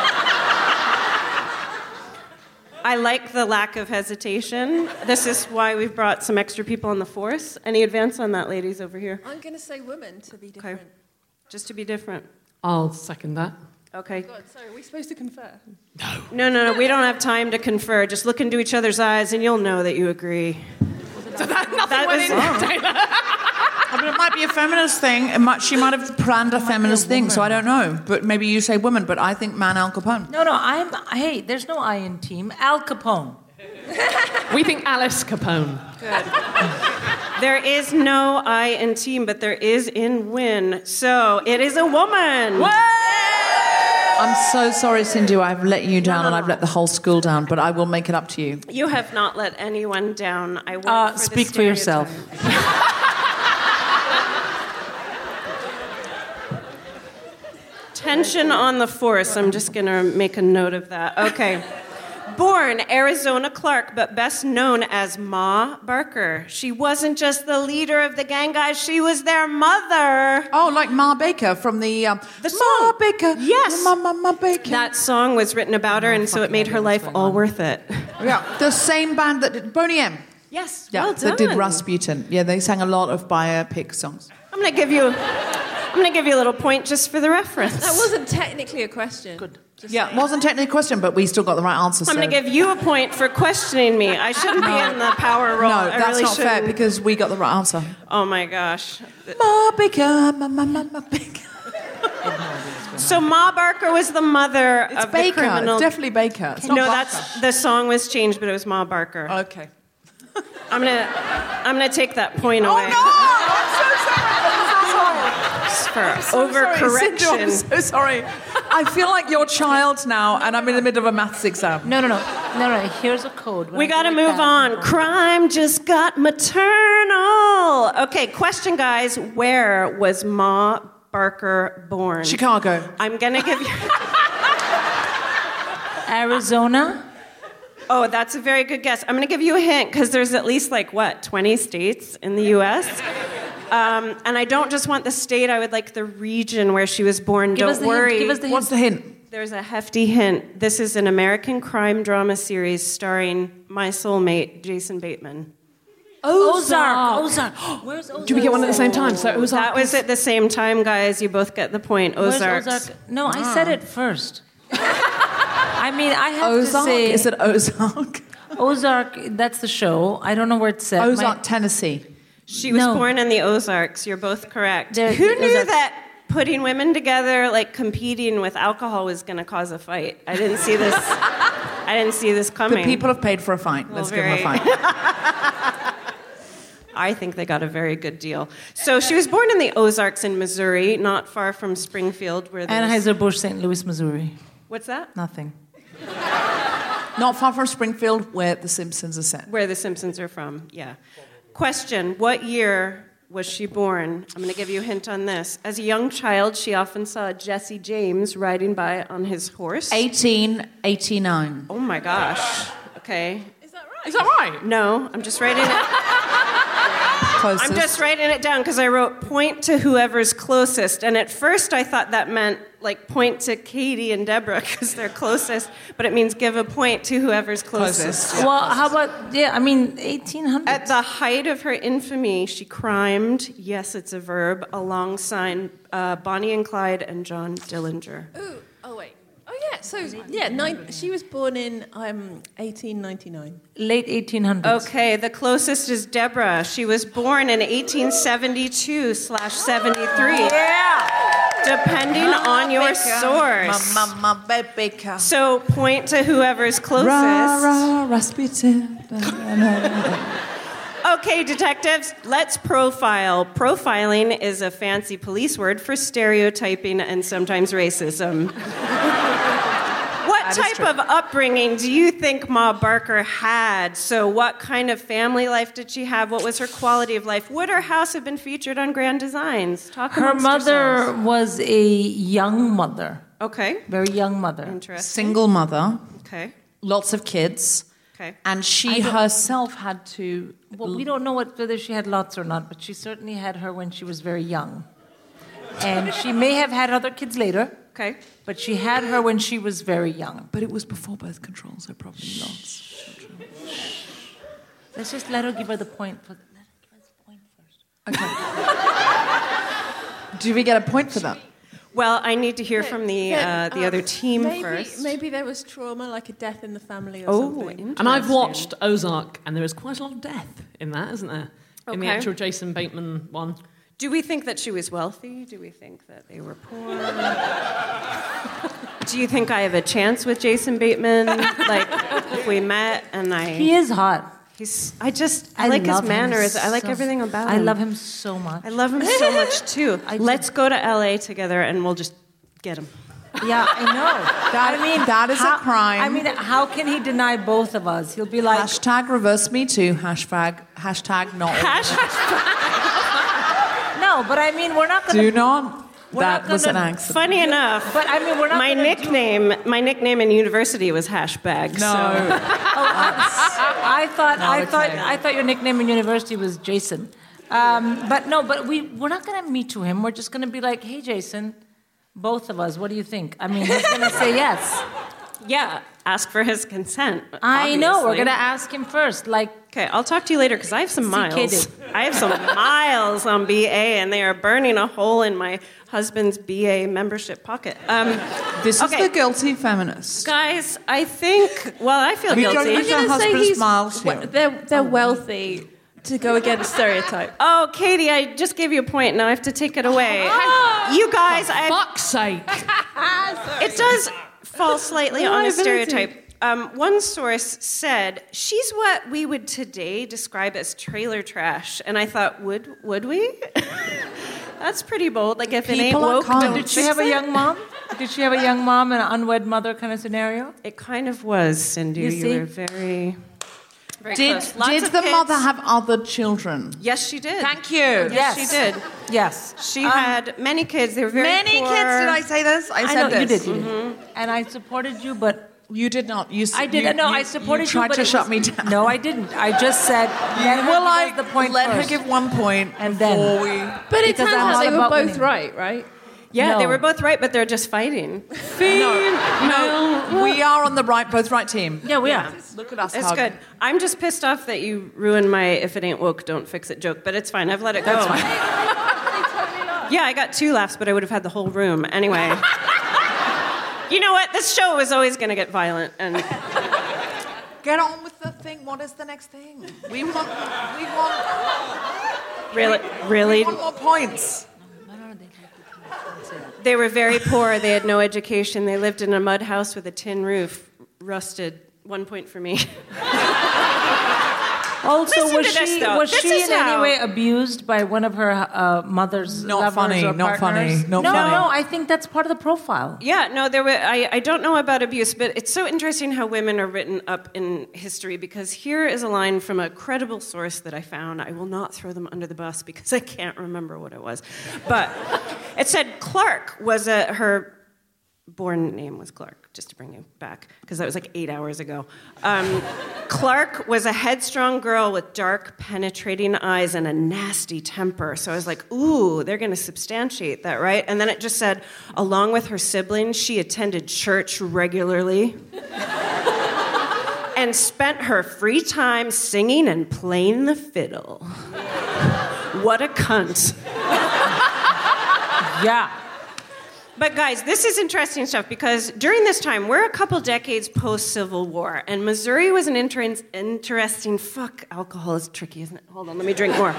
I like the lack of hesitation. This is why we've brought some extra people on the force. Any advance on that, ladies, over here? I'm going to say woman to be different. Okay. Just to be different. I'll second that. Okay. God, sorry, are we supposed to confer? No. We don't have time to confer. Just look into each other's eyes and you'll know that you agree. So nothing went in. I mean, it might be a feminist thing. She might have planned a feminist thing, so I don't know. But maybe you say woman, but I think man Al Capone. No, hey, there's no I in team. Al Capone. We think Alice Capone. Good. There is no I in team, but there is in win. So it is a woman. I'm so sorry, Cindy. I've let you down and I've let the whole school down, but I will make it up to you. You have not let anyone down. I won't speak for yourself. Tension on the force. I'm just going to make a note of that. Okay. Born Arizona Clark, but best known as Ma Barker. She wasn't just the leader of the gang, guys. She was their mother. Oh, like Ma Baker from the song. Ma Baker. Yes. Ma Baker. That song was written about her, and so it made her life all worth it. Yeah. The same band that did Boney M. Yes. Yeah, well done. that did Rasputin. Yeah, they sang a lot of biopic songs. I'm going to give you a little point just for the reference. That wasn't technically a question. Good. It wasn't technically a question, but we still got the right answer. I'm going to give you a point for questioning me. I shouldn't be in the power role. No, that's really not fair shouldn't. because we got the right answer. Oh my gosh. Ma Baker, Ma Baker. So Ma Barker was the mother It's of Baker. the criminal. It's definitely Baker. It's not No, Barker. the song was changed, but it was Ma Barker. Okay. I'm gonna take that point away. Oh no! I'm so sorry. For overcorrection. I'm so sorry. I feel like your child now, and I'm in the middle of a maths exam. No. Here's a code. We got to move on. Crime just got maternal. Okay, question, guys. Where was Ma Barker born? Chicago. I'm gonna give you. Arizona. Oh, that's a very good guess. I'm going to give you a hint because there's at least 20 states in the U.S. And I don't just want the state, I would like the region where she was born. Don't worry. Give us the hint. What's the hint? There's a hefty hint. This is an American crime drama series starring my soulmate, Jason Bateman. Ozark. Where's Ozark? Do we get one at the same time? So Ozark. That was at the same time, guys. You both get the point. Ozarks. Where's Ozark? No, I said it first. I mean, I have Ozark? to say... Is it Ozark? Ozark, that's the show. I don't know where it's set. Ozark, Tennessee. She was born in the Ozarks. You're both correct. There- Who knew Ozarks- that putting women together, competing with alcohol, was going to cause a fight? I didn't see this. I didn't see this The coming. people have paid for a fight. Let's give them a fight. I think they got a very good deal. So she was born in the Ozarks in Missouri, not far from Springfield, where there's... Anheuser-Busch, St. Louis, Missouri. What's that? Nothing. Not far from Springfield, where The Simpsons are set. Where the Simpsons are from, yeah. Question, what year was she born? I'm going to give you a hint on this. As a young child, she often saw Jesse James riding by on his horse. 1889. Oh my gosh. Okay. Is that right? Is that right? No, I'm just writing it. Closest. I'm just writing it down because I wrote point to whoever's closest. And at first I thought that meant point to Katie and Deborah because they're closest. But it means give a point to whoever's closest. Closest. Well, how about, 1800s. At the height of her infamy, she crimed, yes, it's a verb, alongside Bonnie and Clyde and John Dillinger. Ooh, oh wait. Oh yeah, so she was born in 1899. Late 1800s. Okay, the closest is Deborah. She was born in 1872/73. Yeah. Depending on your source. Mama Baker. So point to whoever's closest. Rasputin. Okay, detectives, let's profile. Profiling is a fancy police word for stereotyping and sometimes racism. What type of upbringing do you think Ma Barker had? So what kind of family life did she have? What was her quality of life? Would her house have been featured on Grand Designs? Her mother was a young mother. Okay. Very young mother. Interesting. Single mother. Okay. Lots of kids. Okay. And she herself had to... Well, we don't know whether she had lots or not, but she certainly had her when she was very young. And she may have had other kids later. Okay. But she had her when she was very young. But it was before birth control, so probably lots. Let's just let her give her the point. Let her give us the point first. Okay. Do we get a point for that? Well, I need to hear from the other team first. Maybe there was trauma, like a death in the family or something. Interesting. And I've watched Ozark, and there is quite a lot of death in that, isn't there? In the Okay. actual Jason Bateman one. Do we think that she was wealthy? Do we think that they were poor? Do you think I have a chance with Jason Bateman? Like, if we met and He is hot. I like his love him manners. I like so- everything about him. I love him so much. I love him so much, too. Let's go to LA together and we'll just get him. Yeah, I know. That is a crime. I mean, how can he deny both of us? He'll be like... Hashtag reverse me too. Hashtag not. No, but I mean, we're not going to... Do not. We're That not was an gonna- accident. Funny enough, But I mean, we're not my gonna nickname in university was Hashbag. No. I okay. thought your nickname in university was Jason. But we're not going to meet to him. We're just going to be like, hey, Jason, both of us, what do you think? I mean, he's going to say yes. Yeah, ask for his consent. I know. We're obviously. going to ask him first. Like, Okay, I'll talk to you later because I have some miles. kidding. I have some miles on BA, and they are burning a hole in my husband's BA membership pocket. This Okay. is the guilty feminist. Guys, I think. Well, I feel We don't guilty. use our husband's miles here. They're wealthy to go against stereotype. Oh, Katie, I just gave you a point. Now I have to take it away. You guys, Fuck's sake! it does fall slightly on a stereotype. One source said, she's what we would today describe as trailer trash. And I thought, would we? That's pretty bold. Like, if People it ain't are woke, kind. don't did she fix have a it. young mom? Did she have a young mom and an unwed mother kind of scenario? It kind of was, Cindy. You see? were very, very Did close. Lots did of the kids. mother have other children? Yes, she did. Thank you. Yes, Yes. she did. Yes. She had many kids. They were very Many poor. kids. Did I say this? I I said know, you this. did. You did. And I supported you, but... You did not. I did. No, I supported you. Tried but to it shut was- me down. No, I didn't. I just said, let her Well, give us the point let her first. give 1 point And before then- we. But it Because turns I'm out all they were about both winning. right? Yeah, they No. were both right, but they're just fighting. No, we are on the both right team. Yeah, we are. Look at us. It's hug. good. I'm just pissed off that you ruined my "if it ain't woke, don't fix it" joke, but it's fine. I've let it go. That's fine. Yeah, I got 2 laughs, but I would have had the whole room anyway. You know what? This show was always going to get violent, and Get on with the thing. What is the next thing? We want really, more points. they were very poor. They had no education. They lived in a mud house with a tin roof, rusted. 1 point for me. Also, Listen to this, though. was This she is in how- any way abused by one of her mother's Not lovers funny, or not partners? funny, not no, funny. No, I think that's part of the profile. Yeah, no, there were. I don't know about abuse, but it's so interesting how women are written up in history because here is a line from a credible source that I found. I will not throw them under the bus because I can't remember what it was. But it said Clark was her born name was Clark, just to bring you back, because that was like 8 hours ago. Clark was a headstrong girl with dark, penetrating eyes and a nasty temper. So I was like, ooh, they're going to substantiate that, right? And then it just said, along with her siblings, she attended church regularly and spent her free time singing and playing the fiddle. What a cunt. Yeah. But guys, this is interesting stuff because during this time, we're a couple decades post-Civil War, and Missouri was an interesting... Fuck, alcohol is tricky, isn't it? Hold on, let me drink more.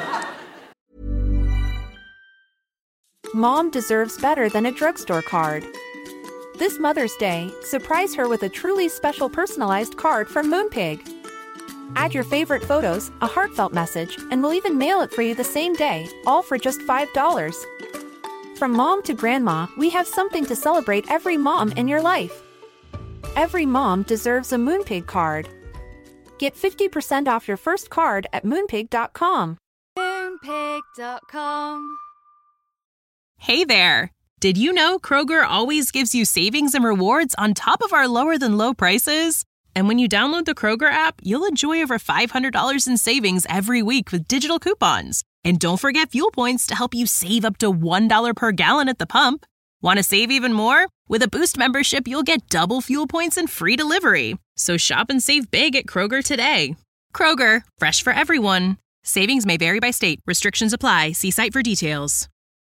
Mom deserves better than a drugstore card. This Mother's Day, surprise her with a truly special personalized card from Moonpig. Add your favorite photos, a heartfelt message, and we'll even mail it for you the same day, all for just $5. From mom to grandma, we have something to celebrate every mom in your life. Every mom deserves a Moonpig card. Get 50% off your first card at moonpig.com. Moonpig.com. Hey there! Did you know Kroger always gives you savings and rewards on top of our lower-than-low prices? And when you download the Kroger app, you'll enjoy over $500 in savings every week with digital coupons. And don't forget fuel points to help you save up to $1 per gallon at the pump. Want to save even more? With a Boost membership, you'll get double fuel points and free delivery. So shop and save big at Kroger today. Kroger, fresh for everyone. Savings may vary by state. Restrictions apply. See site for details.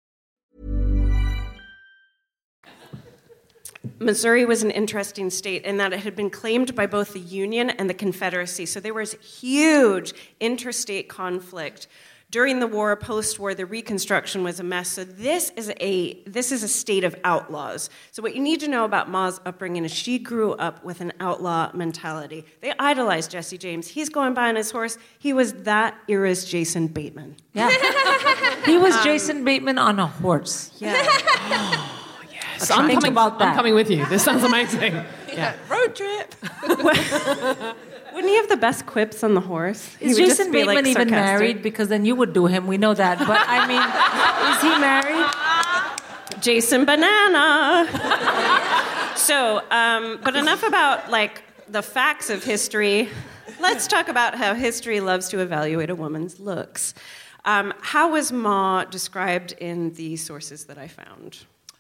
Missouri was an interesting state in that it had been claimed by both the Union and the Confederacy. So there was huge interstate conflict. During the war, post-war, the Reconstruction was a mess. So this is a state of outlaws. So what you need to know about Ma's upbringing is she grew up with an outlaw mentality. They idolized Jesse James. He's going by on his horse. He was that era's Jason Bateman. Yeah. He was Jason Bateman on a horse. Yeah. So I'm coming with you. This sounds amazing. Yeah. Road trip. Wouldn't he have the best quips on the horse? Is Jason Bateman even married? Because then you would do him. We know that. But I mean, is he married? Jason Banana. So, but enough about the facts of history. Let's talk about how history loves to evaluate a woman's looks. How was Ma described in the sources that I found?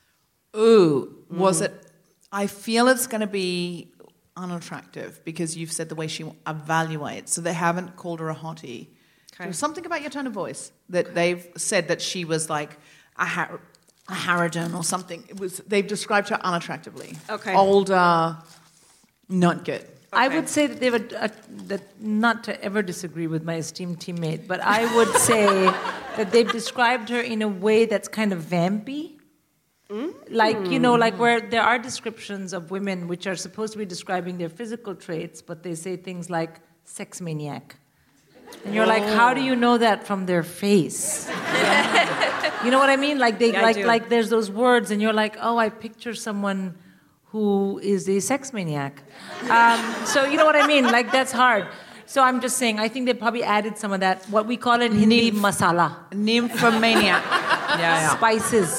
Was it? I feel it's going to be unattractive because you've said the way she evaluates. So they haven't called her a hottie. Okay. There's something about your tone of voice that they've said that she was like a harridan or something. They've described her unattractively. Okay. Older, not good. Okay. I would say that they would not to ever disagree with my esteemed teammate, but I would say that they've described her in a way that's kind of vampy. Like where there are descriptions of women which are supposed to be describing their physical traits, but they say things like sex maniac. And you're like, how do you know that from their face? You know what I mean? Like there's those words and you're like, oh, I picture someone who is a sex maniac. So you know what I mean? Like that's hard. So I'm just saying, I think they probably added some of that, what we call in Hindi, masala. Nymphomaniac. Yeah. Spices.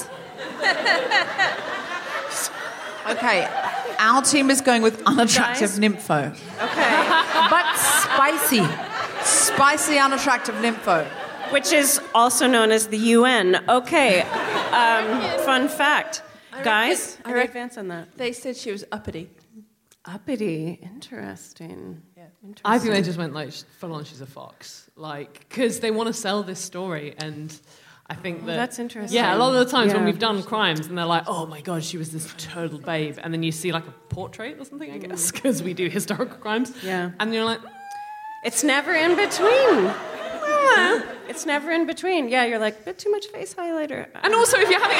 Okay, our team is going with unattractive nympho. Okay. But spicy. Spicy, unattractive nympho. Which is also known as the UN. Okay, fun fact. Guys, any advance on that? They said she was uppity. Uppity, interesting. Yeah. I think they just went full on she's a fox. Because they want to sell this story and... I think that's interesting. Yeah, a lot of the times when we've done crimes and they're like, oh my God, she was this total babe. And then you see a portrait or something, I guess, because we do historical crimes. Yeah. And you're like, it's never in between. It's never in between. Yeah, you're like, bit too much face highlighter. And also if you're having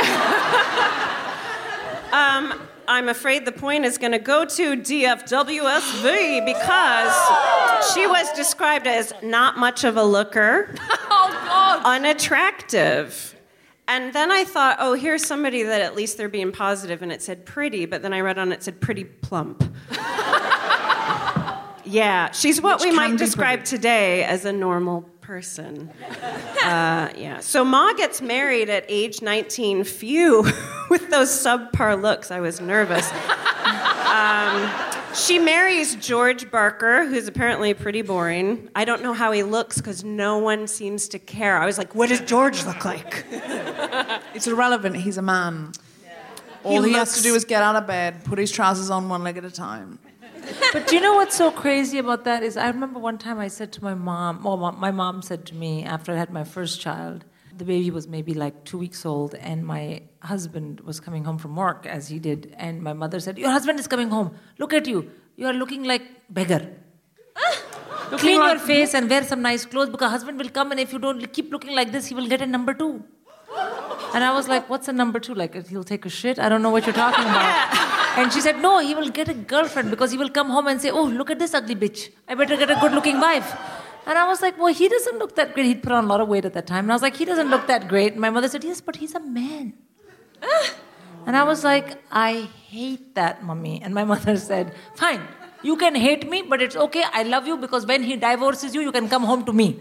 I'm afraid the point is going to go to DFWSV because she was described as not much of a looker. Oh, God. Unattractive. And then I thought, oh, here's somebody that at least they're being positive, and it said pretty, but then I read on it said pretty plump. Yeah, she's what we might describe today as a normal person. Yeah. So Ma gets married at age 19. Phew, with those subpar looks, I was nervous. She marries George Barker, who's apparently pretty boring. I don't know how he looks because no one seems to care. I was like, what does George look like? It's irrelevant. He's a man. All he has to do is get out of bed, put his trousers on one leg at a time. But do you know what's so crazy about that is I remember one time I said to my mom, my mom said to me after I had my first child, the baby was maybe 2 weeks old and my husband was coming home from work as he did, and my mother said, your husband is coming home, look at you, you are looking like beggar. Clean your face and wear some nice clothes because husband will come and if you don't keep looking like this, he will get a number 2. And I was like, what's a number 2? He'll take a shit? I don't know what you're talking about. And she said, no, he will get a girlfriend because he will come home and say, oh, look at this ugly bitch. I better get a good-looking wife. And I was like, well, he doesn't look that great. He'd put on a lot of weight at that time. And I was like, he doesn't look that great. And my mother said, yes, but he's a man. And I was like, I hate that, Mummy. And my mother said, fine, you can hate me, but it's okay. I love you because when he divorces you, you can come home to me.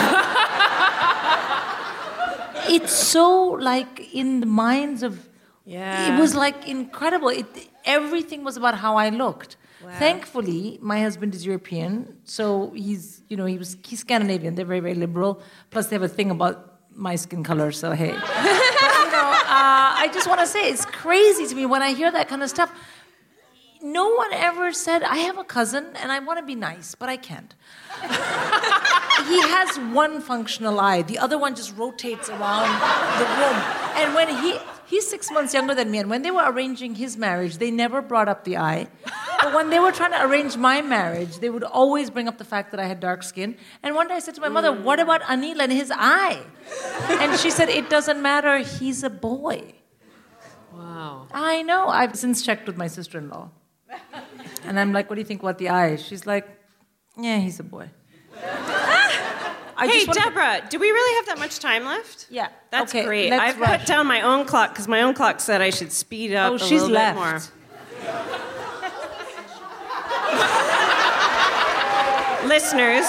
It's so in the minds of... Yeah. It was incredible. Everything was about how I looked. Thankfully, my husband is European, so he's Scandinavian. They're very, very liberal. Plus, they have a thing about my skin color, so hey. But, I just want to say, it's crazy to me when I hear that kind of stuff. No one ever said, I have a cousin and I want to be nice, but I can't. He has one functional eye. The other one just rotates around the room. And when he's 6 months younger than me, and when they were arranging his marriage, they never brought up the eye. But when they were trying to arrange my marriage, they would always bring up the fact that I had dark skin. And one day I said to my mother, what about Anil and his eye? And she said, it doesn't matter, he's a boy. Wow. I know. I've since checked with my sister-in-law. And I'm like, what do you think about the eye? She's like, yeah, he's a boy. Hey, Deborah, do we really have that much time left? Yeah. That's okay, great. let's I've rush. put down my own clock because my own clock said I should speed up a little bit more. Listeners,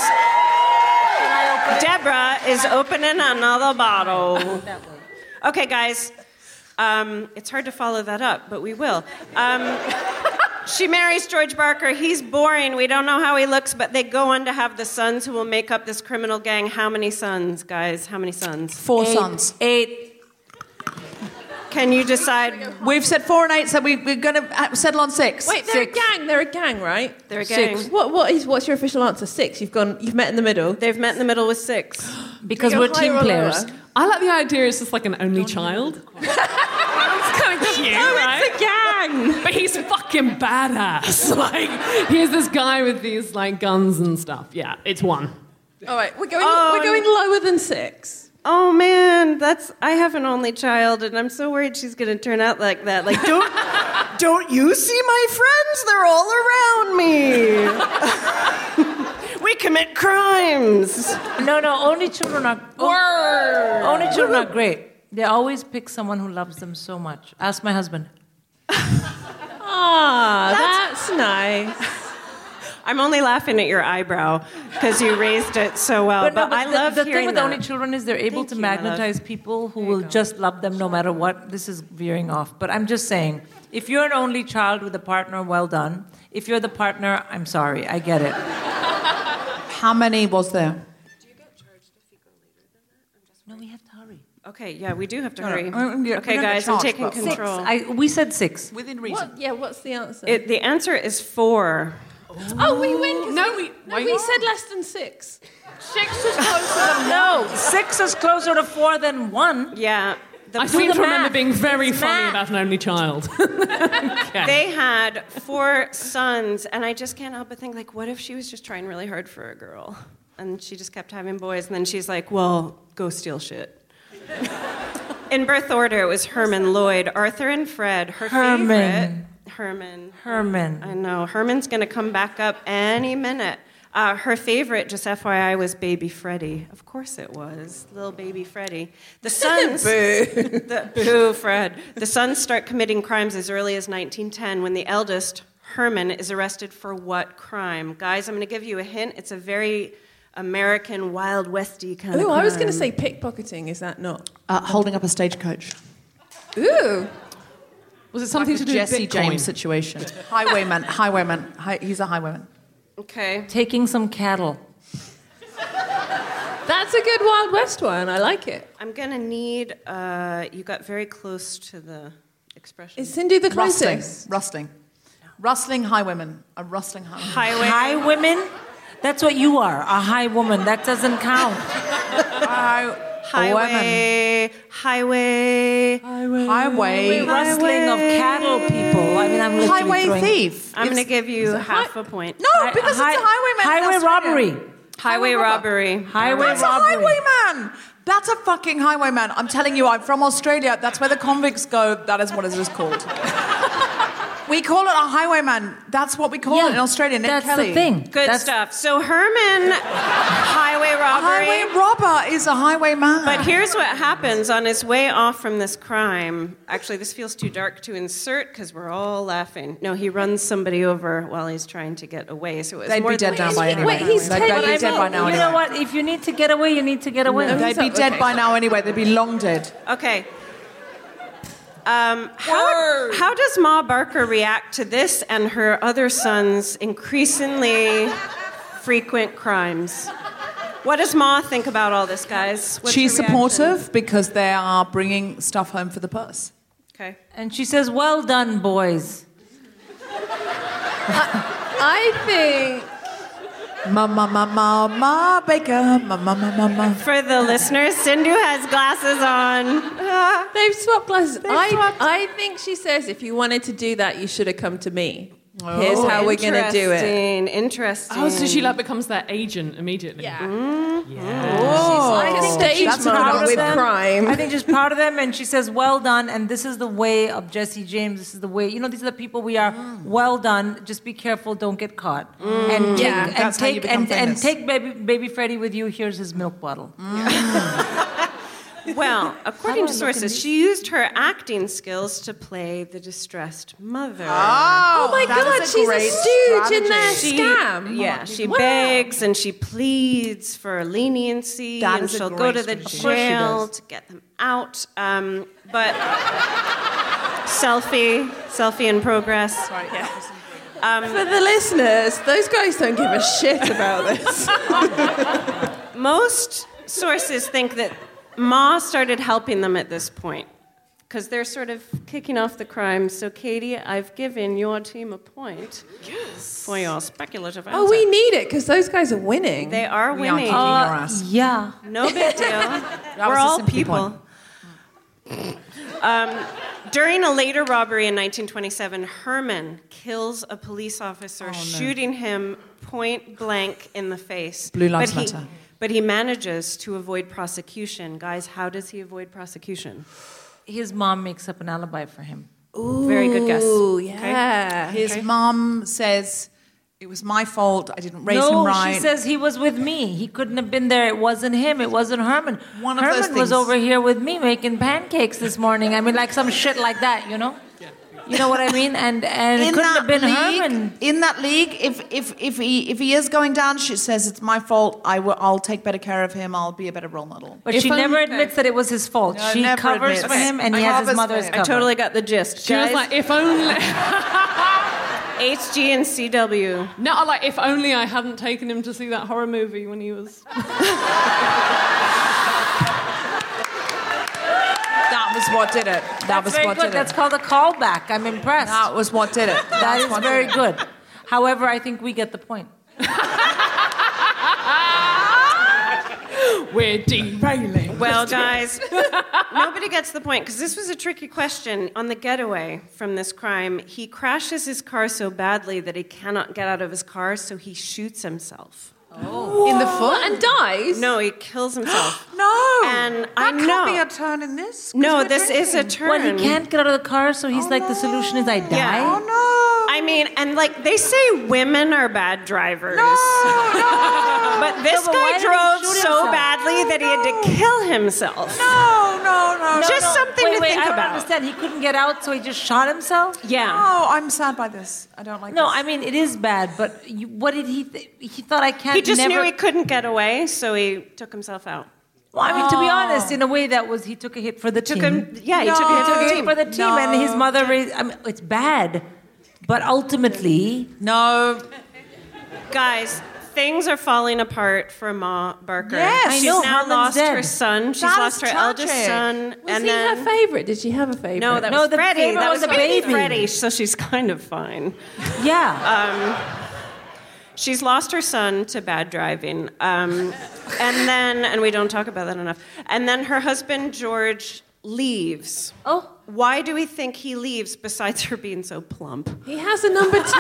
Deborah is opening another bottle. Okay, guys. It's hard to follow that up, but we will. She marries George Barker. He's boring. We don't know how he looks, but they go on to have the sons who will make up this criminal gang. How many sons, guys? How many sons? 4 sons. 8. Can you decide? We've said 4 and 8, so we're going to settle on 6. Wait, they're a gang. They're a gang, right? They're a gang. 6. What's your official answer? 6. You've met in the middle. They've met in the middle with 6. Because You're we're team higher or players. lower? I like the idea it's just like an only child. It's kind of cute, right? It's a gang. But he's fucking badass. Like, here's this guy with these like guns and stuff. Yeah, it's 1. All right, we're going lower than 6. Oh man, I have an only child, and I'm so worried she's gonna turn out like that. Like, don't you see my friends? They're all around me. We commit crimes. No, only children are great. They always pick someone who loves them so much. Ask my husband. That's nice. I'm only laughing at your eyebrow because you raised it so well. But I love the hearing thing with that. only children is they're able Thank to you, my love. magnetize people who will just love them no matter what. This is veering off. But I'm just saying, if you're an only child with a partner, well done. If you're the partner, I'm sorry. I get it. How many was there? Do you get charged if you go later than that? No, we have to hurry. Okay, yeah, we do have to hurry. Yeah, Okay, we don't guys, get I'm charged, taking but- control. We said 6. Within reason. What's the answer? The answer is 4. Oh, we win. No, we said less than 6. 6 is closer than No, 6 is closer to 4 than 1. Yeah. I seem to remember math. being very It's funny math. about an only child. They had 4 sons, and I just can't help but think, like, what if she was just trying really hard for a girl? And she just kept having boys, and then she's like, well, go steal shit. In birth order, it was Herman, Lloyd, Arthur, and Fred. Her favorite... Herman. I know. Herman's going to come back up any minute. Her favorite, just FYI, was baby Freddie. Of course it was. Little baby Freddie. The sons... Boo, Fred. The sons start committing crimes as early as 1910 when the eldest, Herman, is arrested for what crime? Guys, I'm going to give you a hint. It's a very American, Wild Westy kind of crime. I was going to say pickpocketing. Is that not? Holding up a stagecoach. Ooh. Was it something to do Jesse with Bitcoin? James situation. Highwayman. He's a highwayman. Okay. Taking some cattle. That's a good Wild West one. I like it. I'm going to need... you got very close to the expression. Is Cindy the closest? Rustling highwayman. A rustling highwayman. High women? That's what you are, a high woman. That doesn't count. Highway. Rustling of cattle people. I mean, I'm literally Highway throwing... thief. I'm going to give you half a point. No, because it's a highwayman. Highway robbery. Highway robbery. Highway That's robbery. a highwayman. That's a fucking highwayman. I'm telling you, I'm from Australia. That's where the convicts go. That is what it is called. We call it a highwayman. That's what we call it in Australia. Nick That's Kelly. the thing. Good stuff. So Herman, highway robbery. Highway robber is a highwayman. But here's what happens on his way off from this crime. Actually, this feels too dark to insert because we're all laughing. No, he runs somebody over while he's trying to get away. So it was They'd more be dead than now by anyway. Wait, he's They'd 10 be years dead by old. now You anyway. know what? If you need to get away, you need to get away. They'd be dead by now anyway. They'd be long dead. Okay. How does Ma Barker react to this and her other sons' increasingly frequent crimes? What does Ma think about all this, guys? What's She's her reaction? supportive because they are bringing stuff home for the purse. Okay. And she says, well done, boys. I think... Ma Baker, ma. For the listeners, Sindhu has glasses on. They've swapped glasses. I think she says, if you wanted to do that, you should have come to me. Here's how we're going to do it. Interesting. Oh, so she like becomes their agent immediately. Yeah. Mm-hmm. She's like a stage model with crime. I think she's proud of them, and she says, well done, and this is the way of Jesse James. This is the way, these are the people we are. Well done. Just be careful, don't get caught. And take baby Freddie with you. Here's his milk bottle. Well, according to sources, she used her acting skills to play the distressed mother. Oh my God, she's a stooge in their scam. Yeah, she begs and she pleads for leniency, and she'll go to the jail to get them out. But selfie in progress. Sorry, yeah. For the listeners, those guys don't give a shit about this. Most sources think that Ma started helping them at this point because they're sort of kicking off the crime. So, Katie, I've given your team a point for your speculative answer. Oh, we need it because those guys are winning. They are winning. Yeah. No big deal. We're all people. During a later robbery in 1927, Herman kills a police officer, shooting him point blank in the face. Blue Lives Matter. But he manages to avoid prosecution. Guys, how does he avoid prosecution? His mom makes up an alibi for him. Ooh, very good guess. Ooh, yeah. Okay. His mom says, it was my fault, I didn't raise him right. No, she says he was with me. He couldn't have been there. It wasn't him. It wasn't Herman. Herman was over here with me making pancakes this morning. I mean, like some shit like that, You know what I mean? And it couldn't have been Herman. In that league, if he is going down, she says it's my fault. I'll take better care of him. I'll be a better role model. But she never admits that it was his fault. No, she covers for him, and he has his mother's cover. I totally got the gist. She was like, if only... HG and CW. No, like, if only I hadn't taken him to see that horror movie when he was... That was what did it. That's very good. That's called a callback. I'm impressed. That was what did it. That is very good. However, I think we get the point. We're derailing. Well, guys, nobody gets the point because this was a tricky question. On the getaway from this crime, he crashes his car so badly that he cannot get out of his car, so he shoots himself. Oh. In the foot and dies? No, he kills himself. No. And I know. That can't be a turn in this. No, this is a turn. Well, he can't get out of the car, so he's the solution is I die? Yeah. Oh, no. I mean, and like they say women are bad drivers. No. But this guy drove so badly that he had to kill himself. No. Just something to think I don't about. understand. He couldn't get out, so he just shot himself? Yeah. No, I'm sad by this. I don't like this. No, I mean, it is bad, but what did he... he thought I can't He just knew he couldn't get away, so he took himself out. Well, I mean, to be honest, in a way, he took a hit for the team. He took a hit for the team, and his mother raised... I mean, it's bad, but ultimately... No. Guys, things are falling apart for Ma Barker. Yes, She's now lost her son. She's lost her eldest son. Was he her favorite? Did she have a favorite? No, that was Freddie. That was the baby. Freddie, so she's kind of fine. Yeah. She's lost her son to bad driving. And we don't talk about that enough. And then her husband, George, leaves. Oh. Why do we think he leaves besides her being so plump? He has a number 2.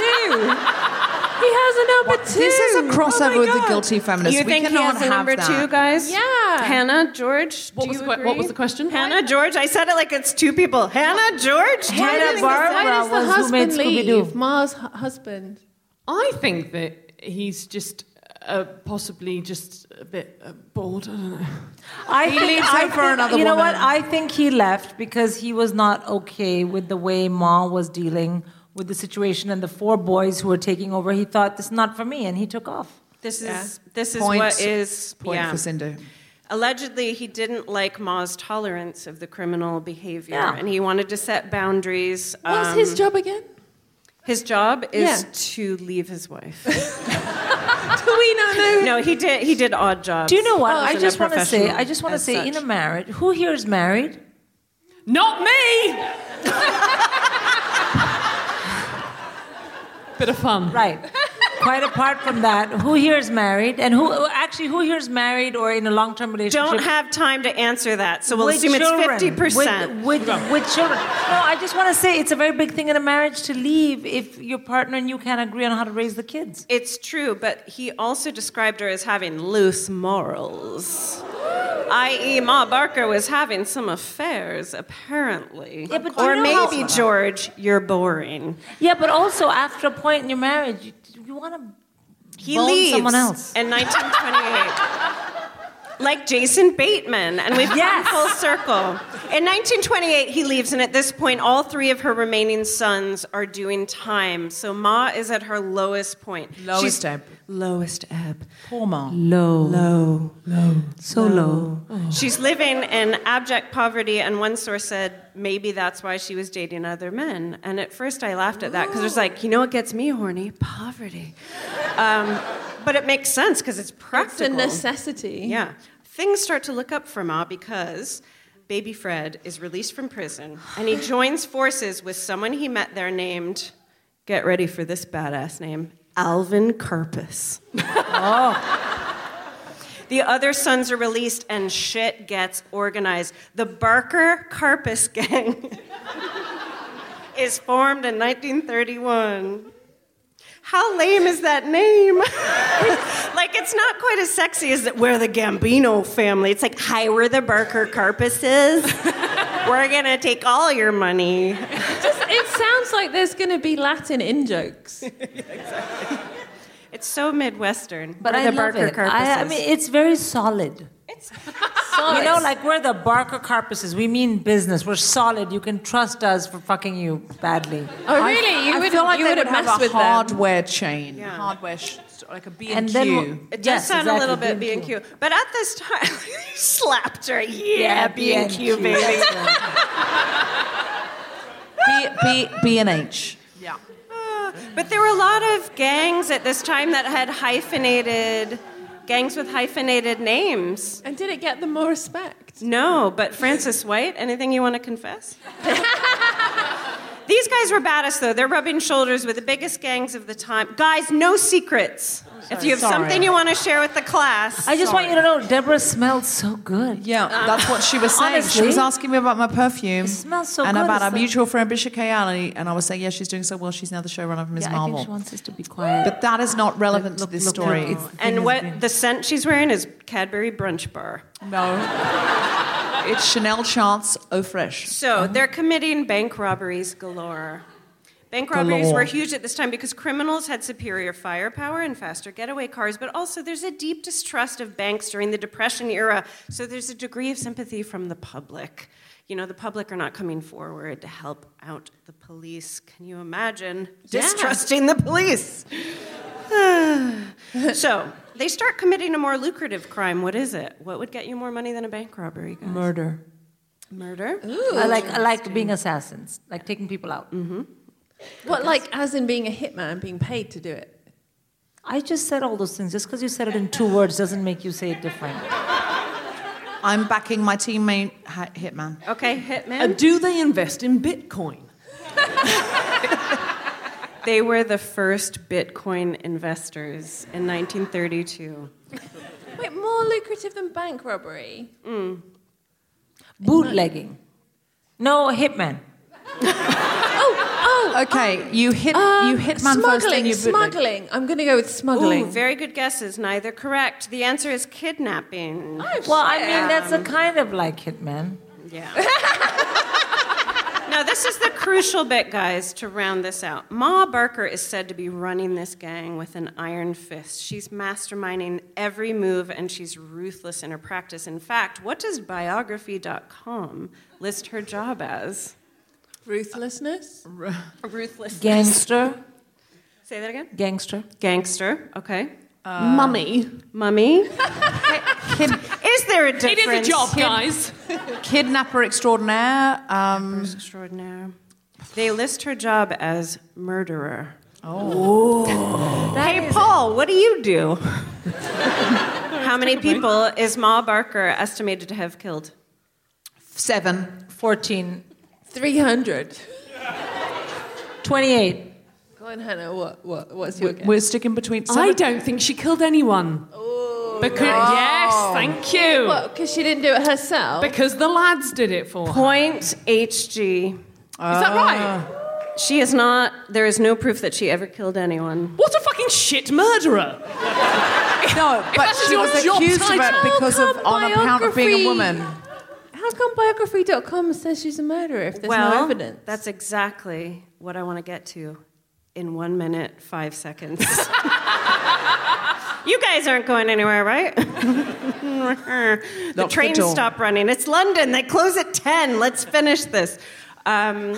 This is a crossover with the guilty feminist. You think he has a number 2, guys? Yeah. Hannah, George, what was the question? Hannah, George? I said it like it's 2 people. Hannah, George? Hannah Barbara Why does the husband leave? Scooby-Doo. Ma's husband. I think that he's just possibly just a bit bored. I don't know. He leaves her for another You know woman. what? I think he left because he was not okay with the way Ma was dealing with the situation and the 4 boys who were taking over. He thought, this is not for me, and he took off. This is Point what is... Point for Sindhu. Allegedly, he didn't like Ma's tolerance of the criminal behavior, Yeah. and he wanted to set boundaries. What's his job again? His job is Yeah. to leave his wife. Do we not know? No, he did odd jobs. Do you know what? Wasn't I just a want to say, professional as in a such. marriage, who here is married? Not me! Bit of fun. Right. Quite apart from that, who here is married? And who here is married or in a long-term relationship? Don't have time to answer that, so we'll with assume children, it's 50%. With children. No, I just want to say it's a very big thing in a marriage to leave if your partner and you can't agree on how to raise the kids. It's true, but he also described her as having loose morals. I.e., Ma Barker was having some affairs, apparently. Yeah, but do or you know maybe, how- George, you're boring. Yeah, but also after a point in your marriage, you want to He bone leaves someone else. in 1928. Like Jason Bateman, and we've come full circle. In 1928, he leaves, and at this point, all 3 of her remaining sons are doing time. So Ma is at her lowest point. Lowest ebb. Lowest ebb. Poor Ma. Low. So low. She's living in abject poverty, and one source said maybe that's why she was dating other men. And at first I laughed at that, because it was like, you know what gets me horny? Poverty. But it makes sense, because it's practical. It's a necessity. Yeah. Things start to look up for Ma because baby Fred is released from prison, and he joins forces with someone he met there named, get ready for this badass name, Alvin Karpis. The other sons are released, and shit gets organized. The Barker Karpis gang is formed in 1931. How lame is that name? Like, it's not quite as sexy as that we're the Gambino family. It's like, hi, we're the Barker Karpises. We're going to take all your money. It sounds like there's going to be Latin in-jokes. Exactly. It's so Midwestern. But We're I the love Barker it. Karpises. I mean, it's very solid. It's You know, like we're the Barker Karpises. We mean business. We're solid. You can trust us for fucking you badly. Oh, really? I feel like you they wouldn't would have mess a with them. hardware chain. Yeah. Hardware, like a B&Q. And then It does yes, sound exactly, a little bit B&Q. But at this time, he slapped her. Yeah, B&Q, baby. B&H. Yeah. But there were a lot of gangs at this time that had gangs with hyphenated names. And did it get them more respect? No, but Francis White, anything you want to confess? These guys were baddest, though. They're rubbing shoulders with the biggest gangs of the time. Guys, no secrets. If you have something you want to share with the class. I just want you to know, Deborah smelled so good. Yeah, that's what she was saying. Honestly, she was asking me about my perfume. It smells so and good. about our It's like- mutual friend Bishop Kayali. And I was saying, yeah, she's doing so well. She's now the showrunner for Ms. Yeah, Marvel. I think she wants us to be quiet. But that is not relevant to this story. it's- And what the scent she's wearing is Cadbury Brunch Bar. No. It's Chanel Chance Eau Fraiche. So they're committing bank robberies galore. Bank robberies were huge at this time because criminals had superior firepower and faster getaway cars, but also there's a deep distrust of banks during the Depression era, so there's a degree of sympathy from the public. You know, the public are not coming forward to help out the police. Can you imagine distrusting the police? So they start committing a more lucrative crime. What is it? What would get you more money than a bank robbery, guys? Murder. Murder? I like being assassins, like taking people out. Mm-hmm. What, like, as in being a hitman, being paid to do it? I just said all those things. Just because you said it in 2 words doesn't make you say it different. I'm backing my teammate Hitman. Okay, Hitman. Do they invest in Bitcoin? They were the first Bitcoin investors in 1932. Wait, more lucrative than bank robbery? Bootlegging. No, hitman. Okay, you hitman first, then you bootleg. Smuggling. I'm going to go with smuggling. Ooh, very good guesses. Neither correct. The answer is kidnapping. Well, I mean, that's a kind of like hitman. Yeah. Now, this is the crucial bit, guys, to round this out. Ma Barker is said to be running this gang with an iron fist. She's masterminding every move, and she's ruthless in her practice. In fact, what does biography.com list her job as? Ruthlessness? Ruthless. Gangster. Say that again? Gangster. Gangster, okay. Mummy. Mummy. Is there a difference? It is a job, guys. Kidnapper extraordinaire. Extraordinaire. They list her job as murderer. Hey, Paul, what do you do? How many people is Ma Barker estimated to have killed? 7. 14. 300. 28. Go on, Hannah. What's your guess? We're sticking between 7. I don't think she killed anyone. Yes, thank you. What, because she didn't do it herself? Because the lads did it for her. Point HG. Is that right? She is not. There is no proof that she ever killed anyone. What a fucking shit murderer! No, but she was accused of it because of on account of being a woman. How come biography.com says she's a murderer if there's no evidence? That's exactly what I want to get to in 1 minute, 5 seconds. You guys aren't going anywhere, right? The train stopped running. It's London. They close at 10. Let's finish this. I'm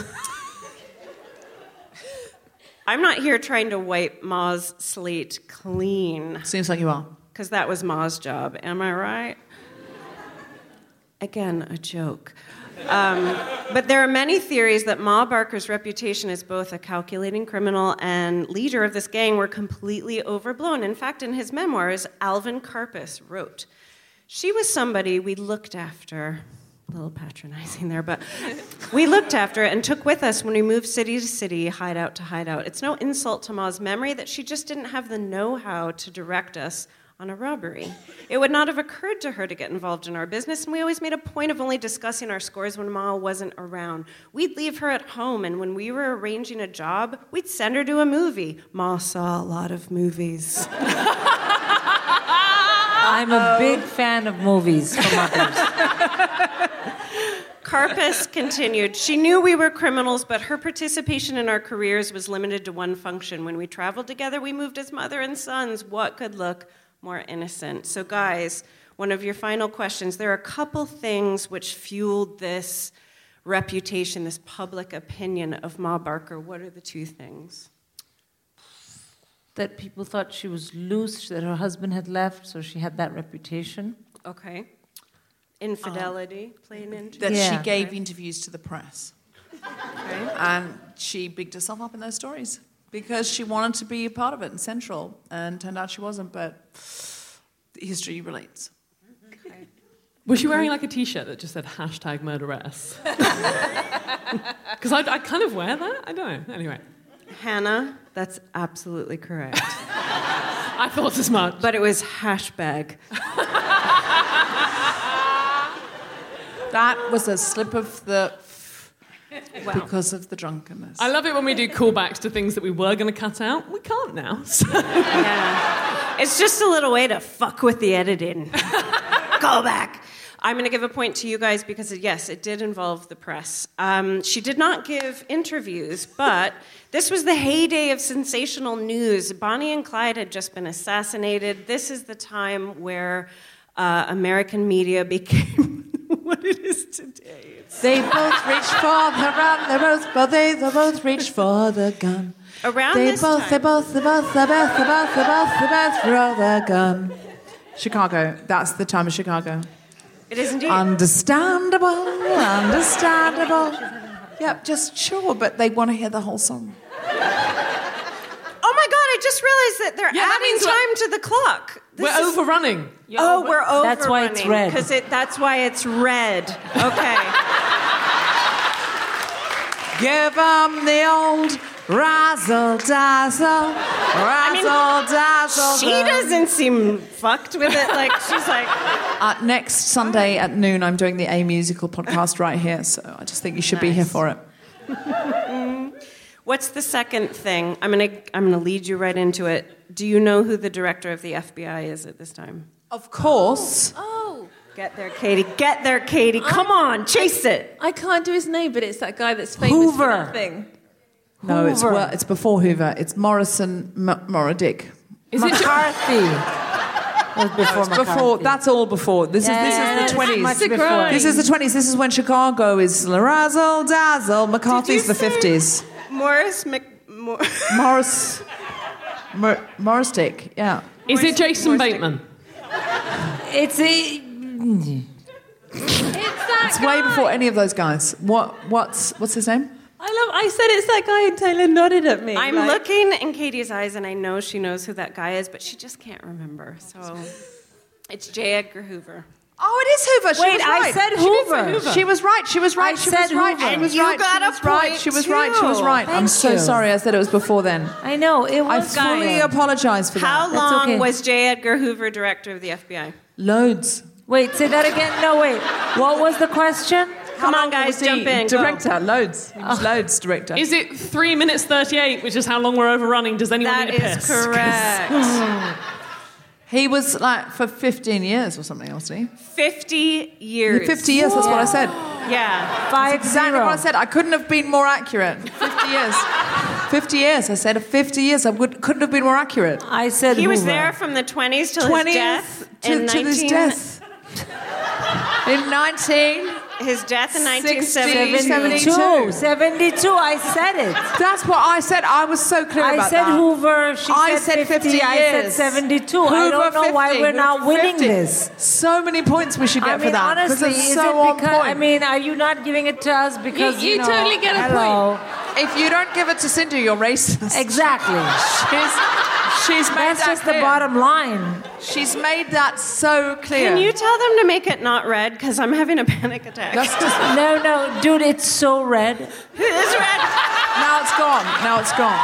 not here trying to wipe Ma's slate clean. Seems like you are. Because that was Ma's job. Am I right? Again, a joke. But there are many theories that Ma Barker's reputation as both a calculating criminal and leader of this gang were completely overblown. In fact, in his memoirs, Alvin Karpis wrote, "She was somebody we looked after." A little patronizing there, but we looked after and took with us when we moved city to city, hideout to hideout. It's no insult to Ma's memory that she just didn't have the know-how to direct us on a robbery. It would not have occurred to her to get involved in our business, and we always made a point of only discussing our scores when Ma wasn't around. We'd leave her at home, and when we were arranging a job, we'd send her to a movie. Ma saw a lot of movies. I'm a big fan of movies from others. Karpis continued, "She knew we were criminals, but her participation in our careers was limited to one function. When we traveled together, we moved as mother and sons. What could look more innocent?" So guys, one of your final questions. There are a couple things which fueled this reputation, this public opinion of Ma Barker. What are the two things? That people thought she was loose, that her husband had left, so she had that reputation. Okay. Infidelity playing into That Yeah. she gave interviews to the press. Okay. And she bigged herself up in those stories because she wanted to be a part of it and central, and turned out she wasn't, but history relates. Was she wearing like a t-shirt that just said #murderess? Because I kind of wear that. I don't know. Anyway. Hannah, that's absolutely correct. I thought as much. But it was hashbag. That was a slip of the... because of the drunkenness. I love it when we do callbacks to things that we were going to cut out. We can't now. So. Yeah. It's just a little way to fuck with the editing. Go back. I'm going to give a point to you guys because, yes, it did involve the press. She did not give interviews, but this was the heyday of sensational news. Bonnie and Clyde had just been assassinated. This is the time where American media became what it is today. They both reached for the gun. They both reached for the gun. Around this time. They both for the gun. Chicago. That's the time of Chicago. It is indeed. Understandable. Yep, just sure, but they want to hear the whole song. Oh my God, I just realized that they're adding time to the clock. We're overrunning. We're overrunning. That's why it's red. That's why it's red. Okay. Give them the old razzle-dazzle, razzle-dazzle. She doesn't seem fucked with it. Like, she's like... Next Sunday at noon, I'm doing the A Musical podcast right here, so I just think you should be here for it. What's the second thing? I'm gonna lead you right into it. Do you know who the director of the FBI is at this time? Of course. Oh. Get there, Katie. Get there, Katie. Come on, chase it. I can't do his name, but it's that guy that's famous Hoover. for that thing. No, it's before Hoover. It's Morrison Moradick. Is it McCarthy? Before. That's all before. This is the 20s. Much before. This is the 20s. This is when Chicago is razzle dazzle. McCarthy's the 50s. Morris Dick. Yeah. Is it Jason Bateman? It's a It's way before any of those guys. What's his name? I said it's that guy, and Taylor nodded at me. I'm looking in Katie's eyes, and I know she knows who that guy is, but she just can't remember. So it's J. Edgar Hoover. Oh, it is Hoover. She was right. I said Hoover. She was right. She was right. I said Hoover. She was You right. got She a was right. point, She was too. right. She was right. I'm so you. sorry. I said it was before then. I know it I was. fully apologize for How that. long okay. was J. Edgar Hoover director of the FBI? Loads. Wait, say that again. No, wait. What was the question? Come on, guys, jump in. Go. Director, loads. He was loads director. Is it 3 minutes 38, which is how long we're overrunning? Does anyone That need a is piss? correct. He was like for 15 years or something, wasn't he? 50 years. 50 years, that's what I said. Yeah. That's exactly what I said. I couldn't have been more accurate. 50 years. 50 years. I said 50 years. Couldn't have been more accurate. I said He was Hoover. there from the 20s till his death in to his death. In 19... His death in 1972. 72. I said it. That's what I said. I was so clear about that. I said Hoover. She I said 50 years. I said 72. I Hoover don't know 50. why we're not Hoover winning 50. this. So many points we should get for that. Honestly, it's is so it on because? point. I mean, are you not giving it to us because You know, totally get a hello. If you don't give it to Cindy, you're racist. Exactly. She's made That's that just clear. the bottom line. She's made that so clear. Can you tell them to make it not red? Because I'm having a panic attack. No, dude, it's so red. It is red. Now it's gone. Now it's gone.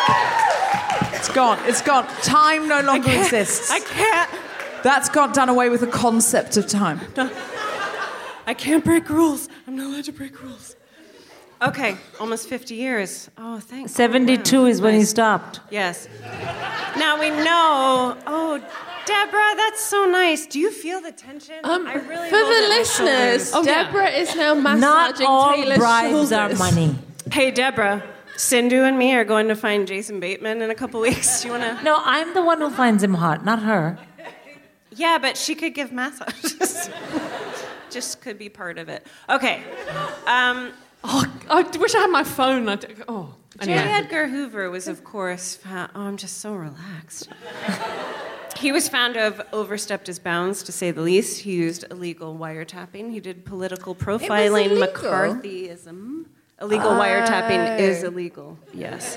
It's gone. It's gone. Time no longer exists. I can't. That's done away with the concept of time. No. I can't break rules. I'm not allowed to break rules. Okay, almost 50 years. Oh, thanks. 72 is when he stopped. Yes. Now we know. Oh, Deborah, that's so nice. Do you feel the tension? I really For hold the it in my listeners, shoulders. Deborah is now massaging Not all Taylor's bribes are shoulders. money. Hey, Deborah, Sindhu and me are going to find Jason Bateman in a couple weeks. Do you want to? No, I'm the one who finds him hot, not her. Yeah, but she could give massages. Just could be part of it. Okay. Oh, I wish I had my phone. Anyway. J. Edgar Hoover was, of course, I'm just so relaxed. He was found to have overstepped his bounds, to say the least. He used illegal wiretapping. He did political profiling, illegal? McCarthyism. Illegal wiretapping is illegal, yes.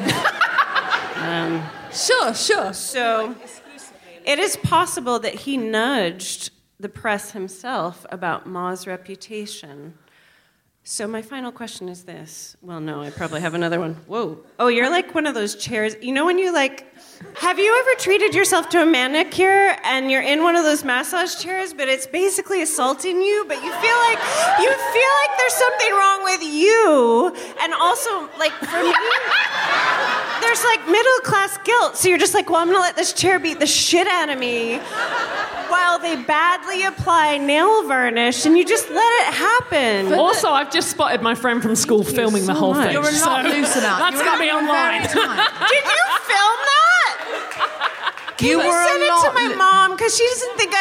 Sure. So it is possible that he nudged the press himself about Ma's reputation. So my final question is this. Well, no, I probably have another one. Whoa. Oh, you're like one of those chairs. You know when you have you ever treated yourself to a manicure and you're in one of those massage chairs, but it's basically assaulting you, but you feel like there's something wrong with you. And also, for me, there's middle class guilt. So you're just well, I'm gonna let this chair beat the shit out of me while they badly apply nail varnish, and you just let it happen. Also, I've just spotted my friend from school filming the whole thing. You're a lot looser now. That's going to be online. Did you film that? Can you send it to my mom? Because she doesn't think I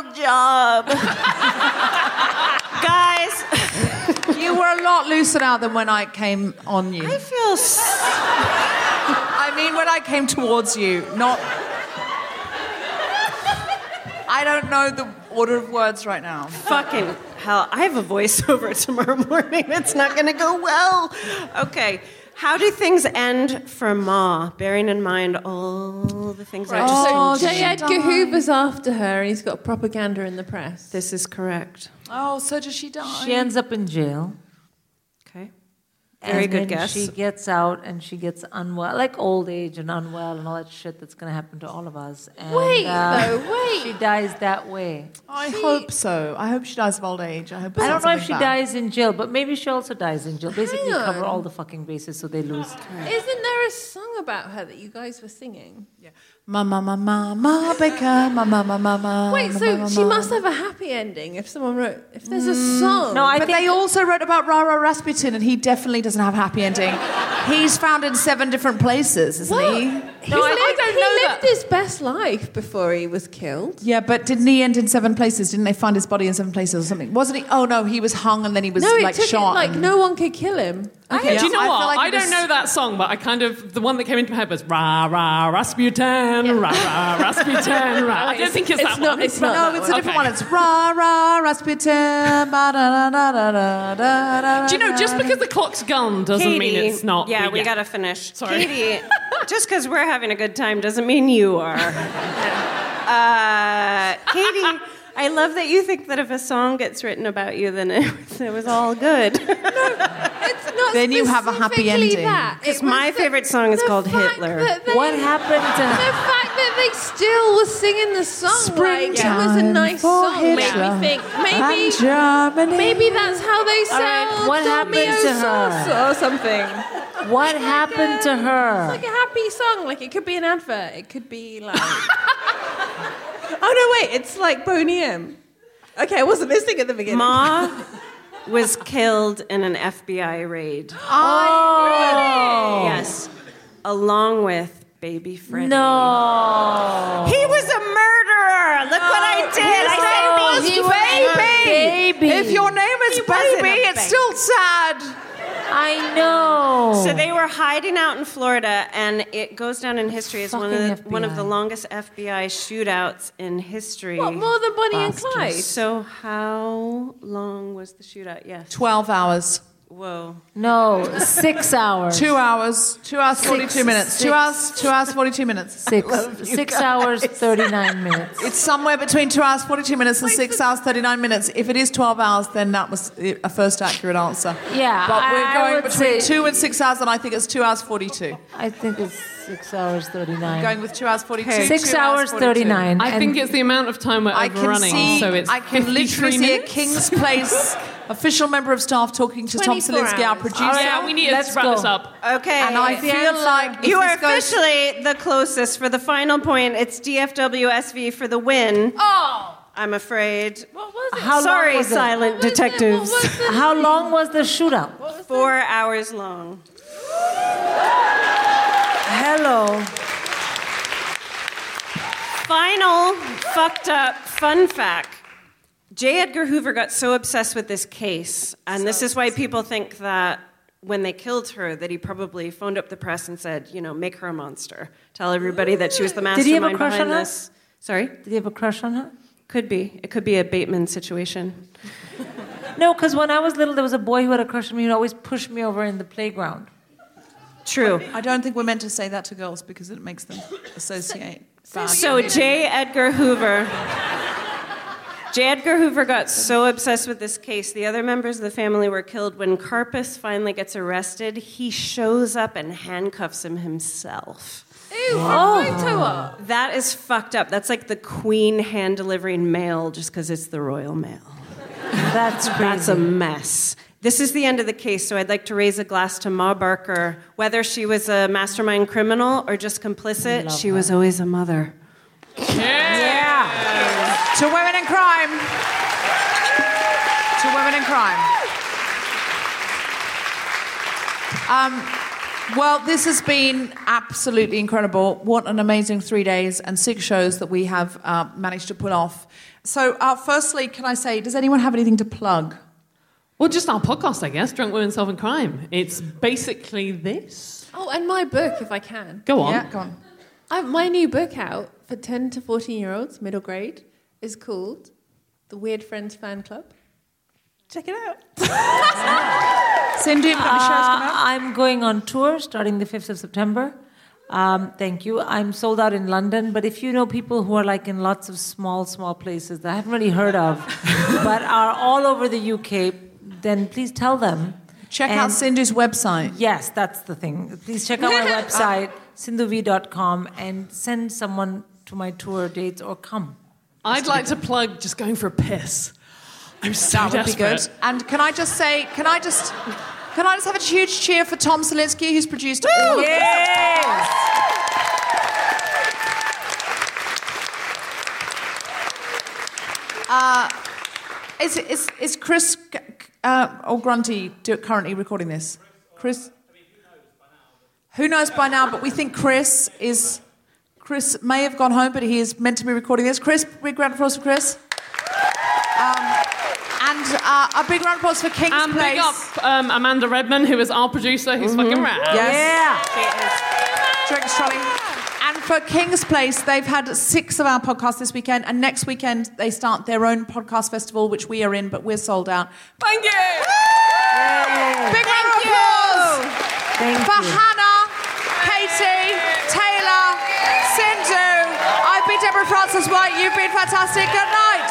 have a real job. Guys. You were a lot looser now than when I came on you. I feel... I mean, when I came towards you, not... I don't know the order of words right now. Fucking hell. I have a voiceover tomorrow morning. It's not going to go well. Okay. How do things end for Ma, bearing in mind all the things I just told you? J. Edgar Hoover's after her, and he's got propaganda in the press. This is correct. Oh, so does she die? She ends up in jail. Okay. Very and good then guess. She gets out and she gets unwell, like old age and unwell and all that shit that's going to happen to all of us. And, Wait. She dies that way. I hope so. I hope she dies of old age. I hope. I don't know if something she bad. dies in jail, but maybe she also dies in jail. Basically, Hang on. cover all the fucking bases so they lose. Isn't there a song about her that you guys were singing? Yeah. Ma Baker, ma. Wait, so she must have a happy ending if someone wrote... If there's a song... No, I But think they also wrote about Rara Rasputin, and he definitely doesn't have a happy ending. He's found in 7 different places, isn't he? No, he lived his best life before he was killed. Yeah, but didn't he end in 7 places? Didn't they find his body in 7 places or something? Wasn't he? Oh no, he was hung and then he was No, it took shot. no one could kill him. Okay, Do you know I what? feel like I it don't was- know that song, but I kind of the one that came into my head was "Rah Rah Rasputin, Rah Rah Rasputin." Rah. I don't think it's that one. It's not. No, it's a different one. It's Ra Ra Rasputin. Ba, da, da, da, da, da, da, Do you know, just da. because the clock's gone doesn't mean it's not. Yeah, we gotta finish. Sorry. Katie, just because we're having a good time doesn't mean you are. Katie, I love that you think that if a song gets written about you, then it was all good. It's not Then you have a happy specifically ending. that. Because It was my favorite song is called fact Hitler. that they- What happened The to... fact that they still were singing the song, like it was a Springtime nice for song, made me Hitler think and Germany. maybe that's how they All right, sell what happened to her? or something. What happened to her? It's like a happy song, like it could be an advert, it could be like. Oh no, wait! It's like Boney M. Okay, I wasn't listening at the beginning. Ma was killed in an FBI raid. Oh! Yes. Along with baby Freddie. No! He was a murderer! Look what I did! I said baby. If your name is baby, it's still sad. I know. So they were hiding out in Florida, and it goes down in history as one of the FBI. longest FBI shootouts in history. What, more than Bonnie and Clyde? So how long was the shootout? Yes. 12 hours. Whoa. No, 6 hours. 2 hours. 2 hours, 42 minutes. 2 hours, 2 hours, 42 minutes. 6 hours, 39 minutes. It's somewhere between 2 hours, 42 minutes and 6 hours, 39 minutes. If it is 12 hours, then that was a first accurate answer. Yeah, But we're I going would between say- 2 and 6 hours, and I think it's 2 hours, 42. I think it's 6 hours, 39. Going with 2 hours, 42. 6 2 hours, 42. 39. I think it's the amount of time we're I can overrunning, see, so it's I can 53 literally see a minutes. King's Place official member of staff talking to Tom 24 Salinsky, our hours. producer. All right, Yeah, we need to let's wrap go. this up. Okay. And I feel like if you are this goes- officially the closest for the final point. It's DFWSV for the win. Oh! I'm afraid. What was it? How long Sorry, was it? silent What was it? detectives. What was it? How long was the shootout? 4 hours long. Hello. Final fucked up fun fact. J. Edgar Hoover got so obsessed with this case, and this is why people think that when they killed her, that he probably phoned up the press and said, you know, make her a monster. Tell everybody that she was the Did he have a mastermind crush behind on her? this. Sorry? Did you have a crush on her? Could be. It could be a Bateman situation. No, because when I was little, there was a boy who had a crush on me who would always push me over in the playground. True. I don't think we're meant to say that to girls because it makes them associate bad. So J. Edgar Hoover. J. Edgar Hoover got so obsessed with this case, the other members of the family were killed. When Karpus finally gets arrested, he shows up and handcuffs him himself. Ew, photo op. That is fucked up. That's like the Queen hand-delivering mail just because it's the Royal Mail. That's crazy. That's a mess. This is the end of the case, so I'd like to raise a glass to Ma Barker. Whether she was a mastermind criminal or just complicit, she was always a mother. Yeah. To women in crime. To women in crime. Well, this has been absolutely incredible. What an amazing 3 days and 6 shows that we have managed to pull off. So, firstly, can I say, does anyone have anything to plug? Well, just our podcast, I guess, Drunk Women Solving Crime. It's basically this. Oh, and my book, if I can. Go on. Yeah, go on. My new book out for 10 to 14-year-olds, middle grade, is called The Weird Friends Fan Club. Check it out. Cindy, have you got any shows coming up? I'm going on tour starting the 5th of September. Thank you. I'm sold out in London, but if you know people who are like in lots of small places that I haven't really heard of, but are all over the UK, then please tell them. Check out Cindy's website. Yes, that's the thing. Please check out my website, sindhuv.com, and send someone to my tour dates or come. I'd like to plug just going for a piss. I'm so That would be desperate. good. And can I just have a huge cheer for Tom Salinsky, who's produced all of this? Is Chris or Grunty currently recording this? Chris? Who knows by now, but we think Chris may have gone home, but he is meant to be recording this. Chris, big round of applause for Chris. And a big round of applause for King's And Place. big up Amanda Redman, who is our producer, who's fucking rad. Yes. Drinks trolley. And for King's Place, they've had 6 of our podcasts this weekend, and next weekend they start their own podcast festival, which we are in, but we're sold out. Thank you! Big round of applause for Hannah, Katie, Taylor, Sindhu. I've been Deborah Frances-White. You've been fantastic. Good night.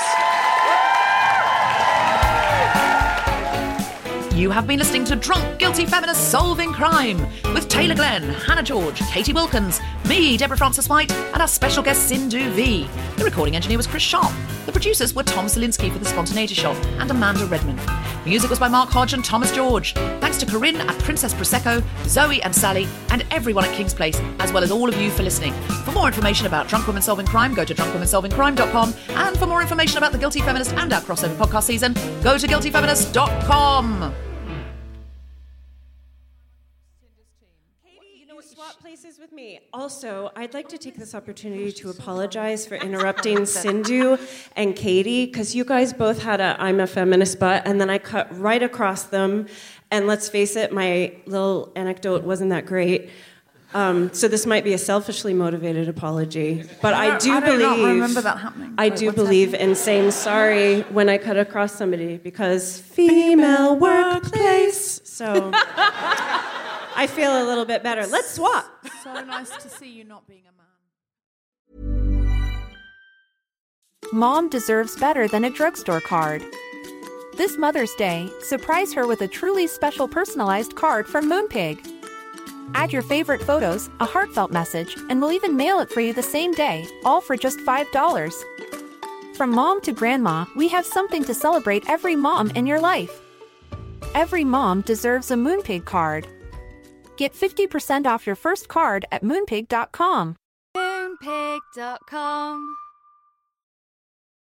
You have been listening to Drunk Guilty Feminists Solving Crime with Taylor Glenn, Hannah George, Katie Wilkins, me, Deborah Frances-White, and our special guest Sindhu V. The recording engineer was Chris Sharp. The producers were Tom Zielinski for The Spontaneity Shop and Amanda Redman. Music was by Mark Hodge and Thomas George. Thanks to Corinne at Princess Prosecco, Zoe and Sally, and everyone at King's Place, as well as all of you for listening. For more information about Drunk Women Solving Crime, go to drunkwomensolvingcrime.com. And for more information about The Guilty Feminist and our crossover podcast season, go to guiltyfeminist.com. Swap places with me. Also, I'd like to take this opportunity to apologize for interrupting Sindhu and Katie, because you guys both had a I'm a feminist butt, and then I cut right across them. And let's face it, my little anecdote wasn't that great. So this might be a selfishly motivated apology, but I do not remember that happening. I do believe in saying sorry when I cut across somebody, because female workplace. So I feel a little bit better. Let's swap. So nice to see you not being a man. Mom deserves better than a drugstore card. This Mother's Day, surprise her with a truly special personalized card from Moonpig. Add your favorite photos, a heartfelt message, and we'll even mail it for you the same day, all for just $5. From mom to grandma, we have something to celebrate every mom in your life. Every mom deserves a Moonpig card. Get 50% off your first card at moonpig.com. Moonpig.com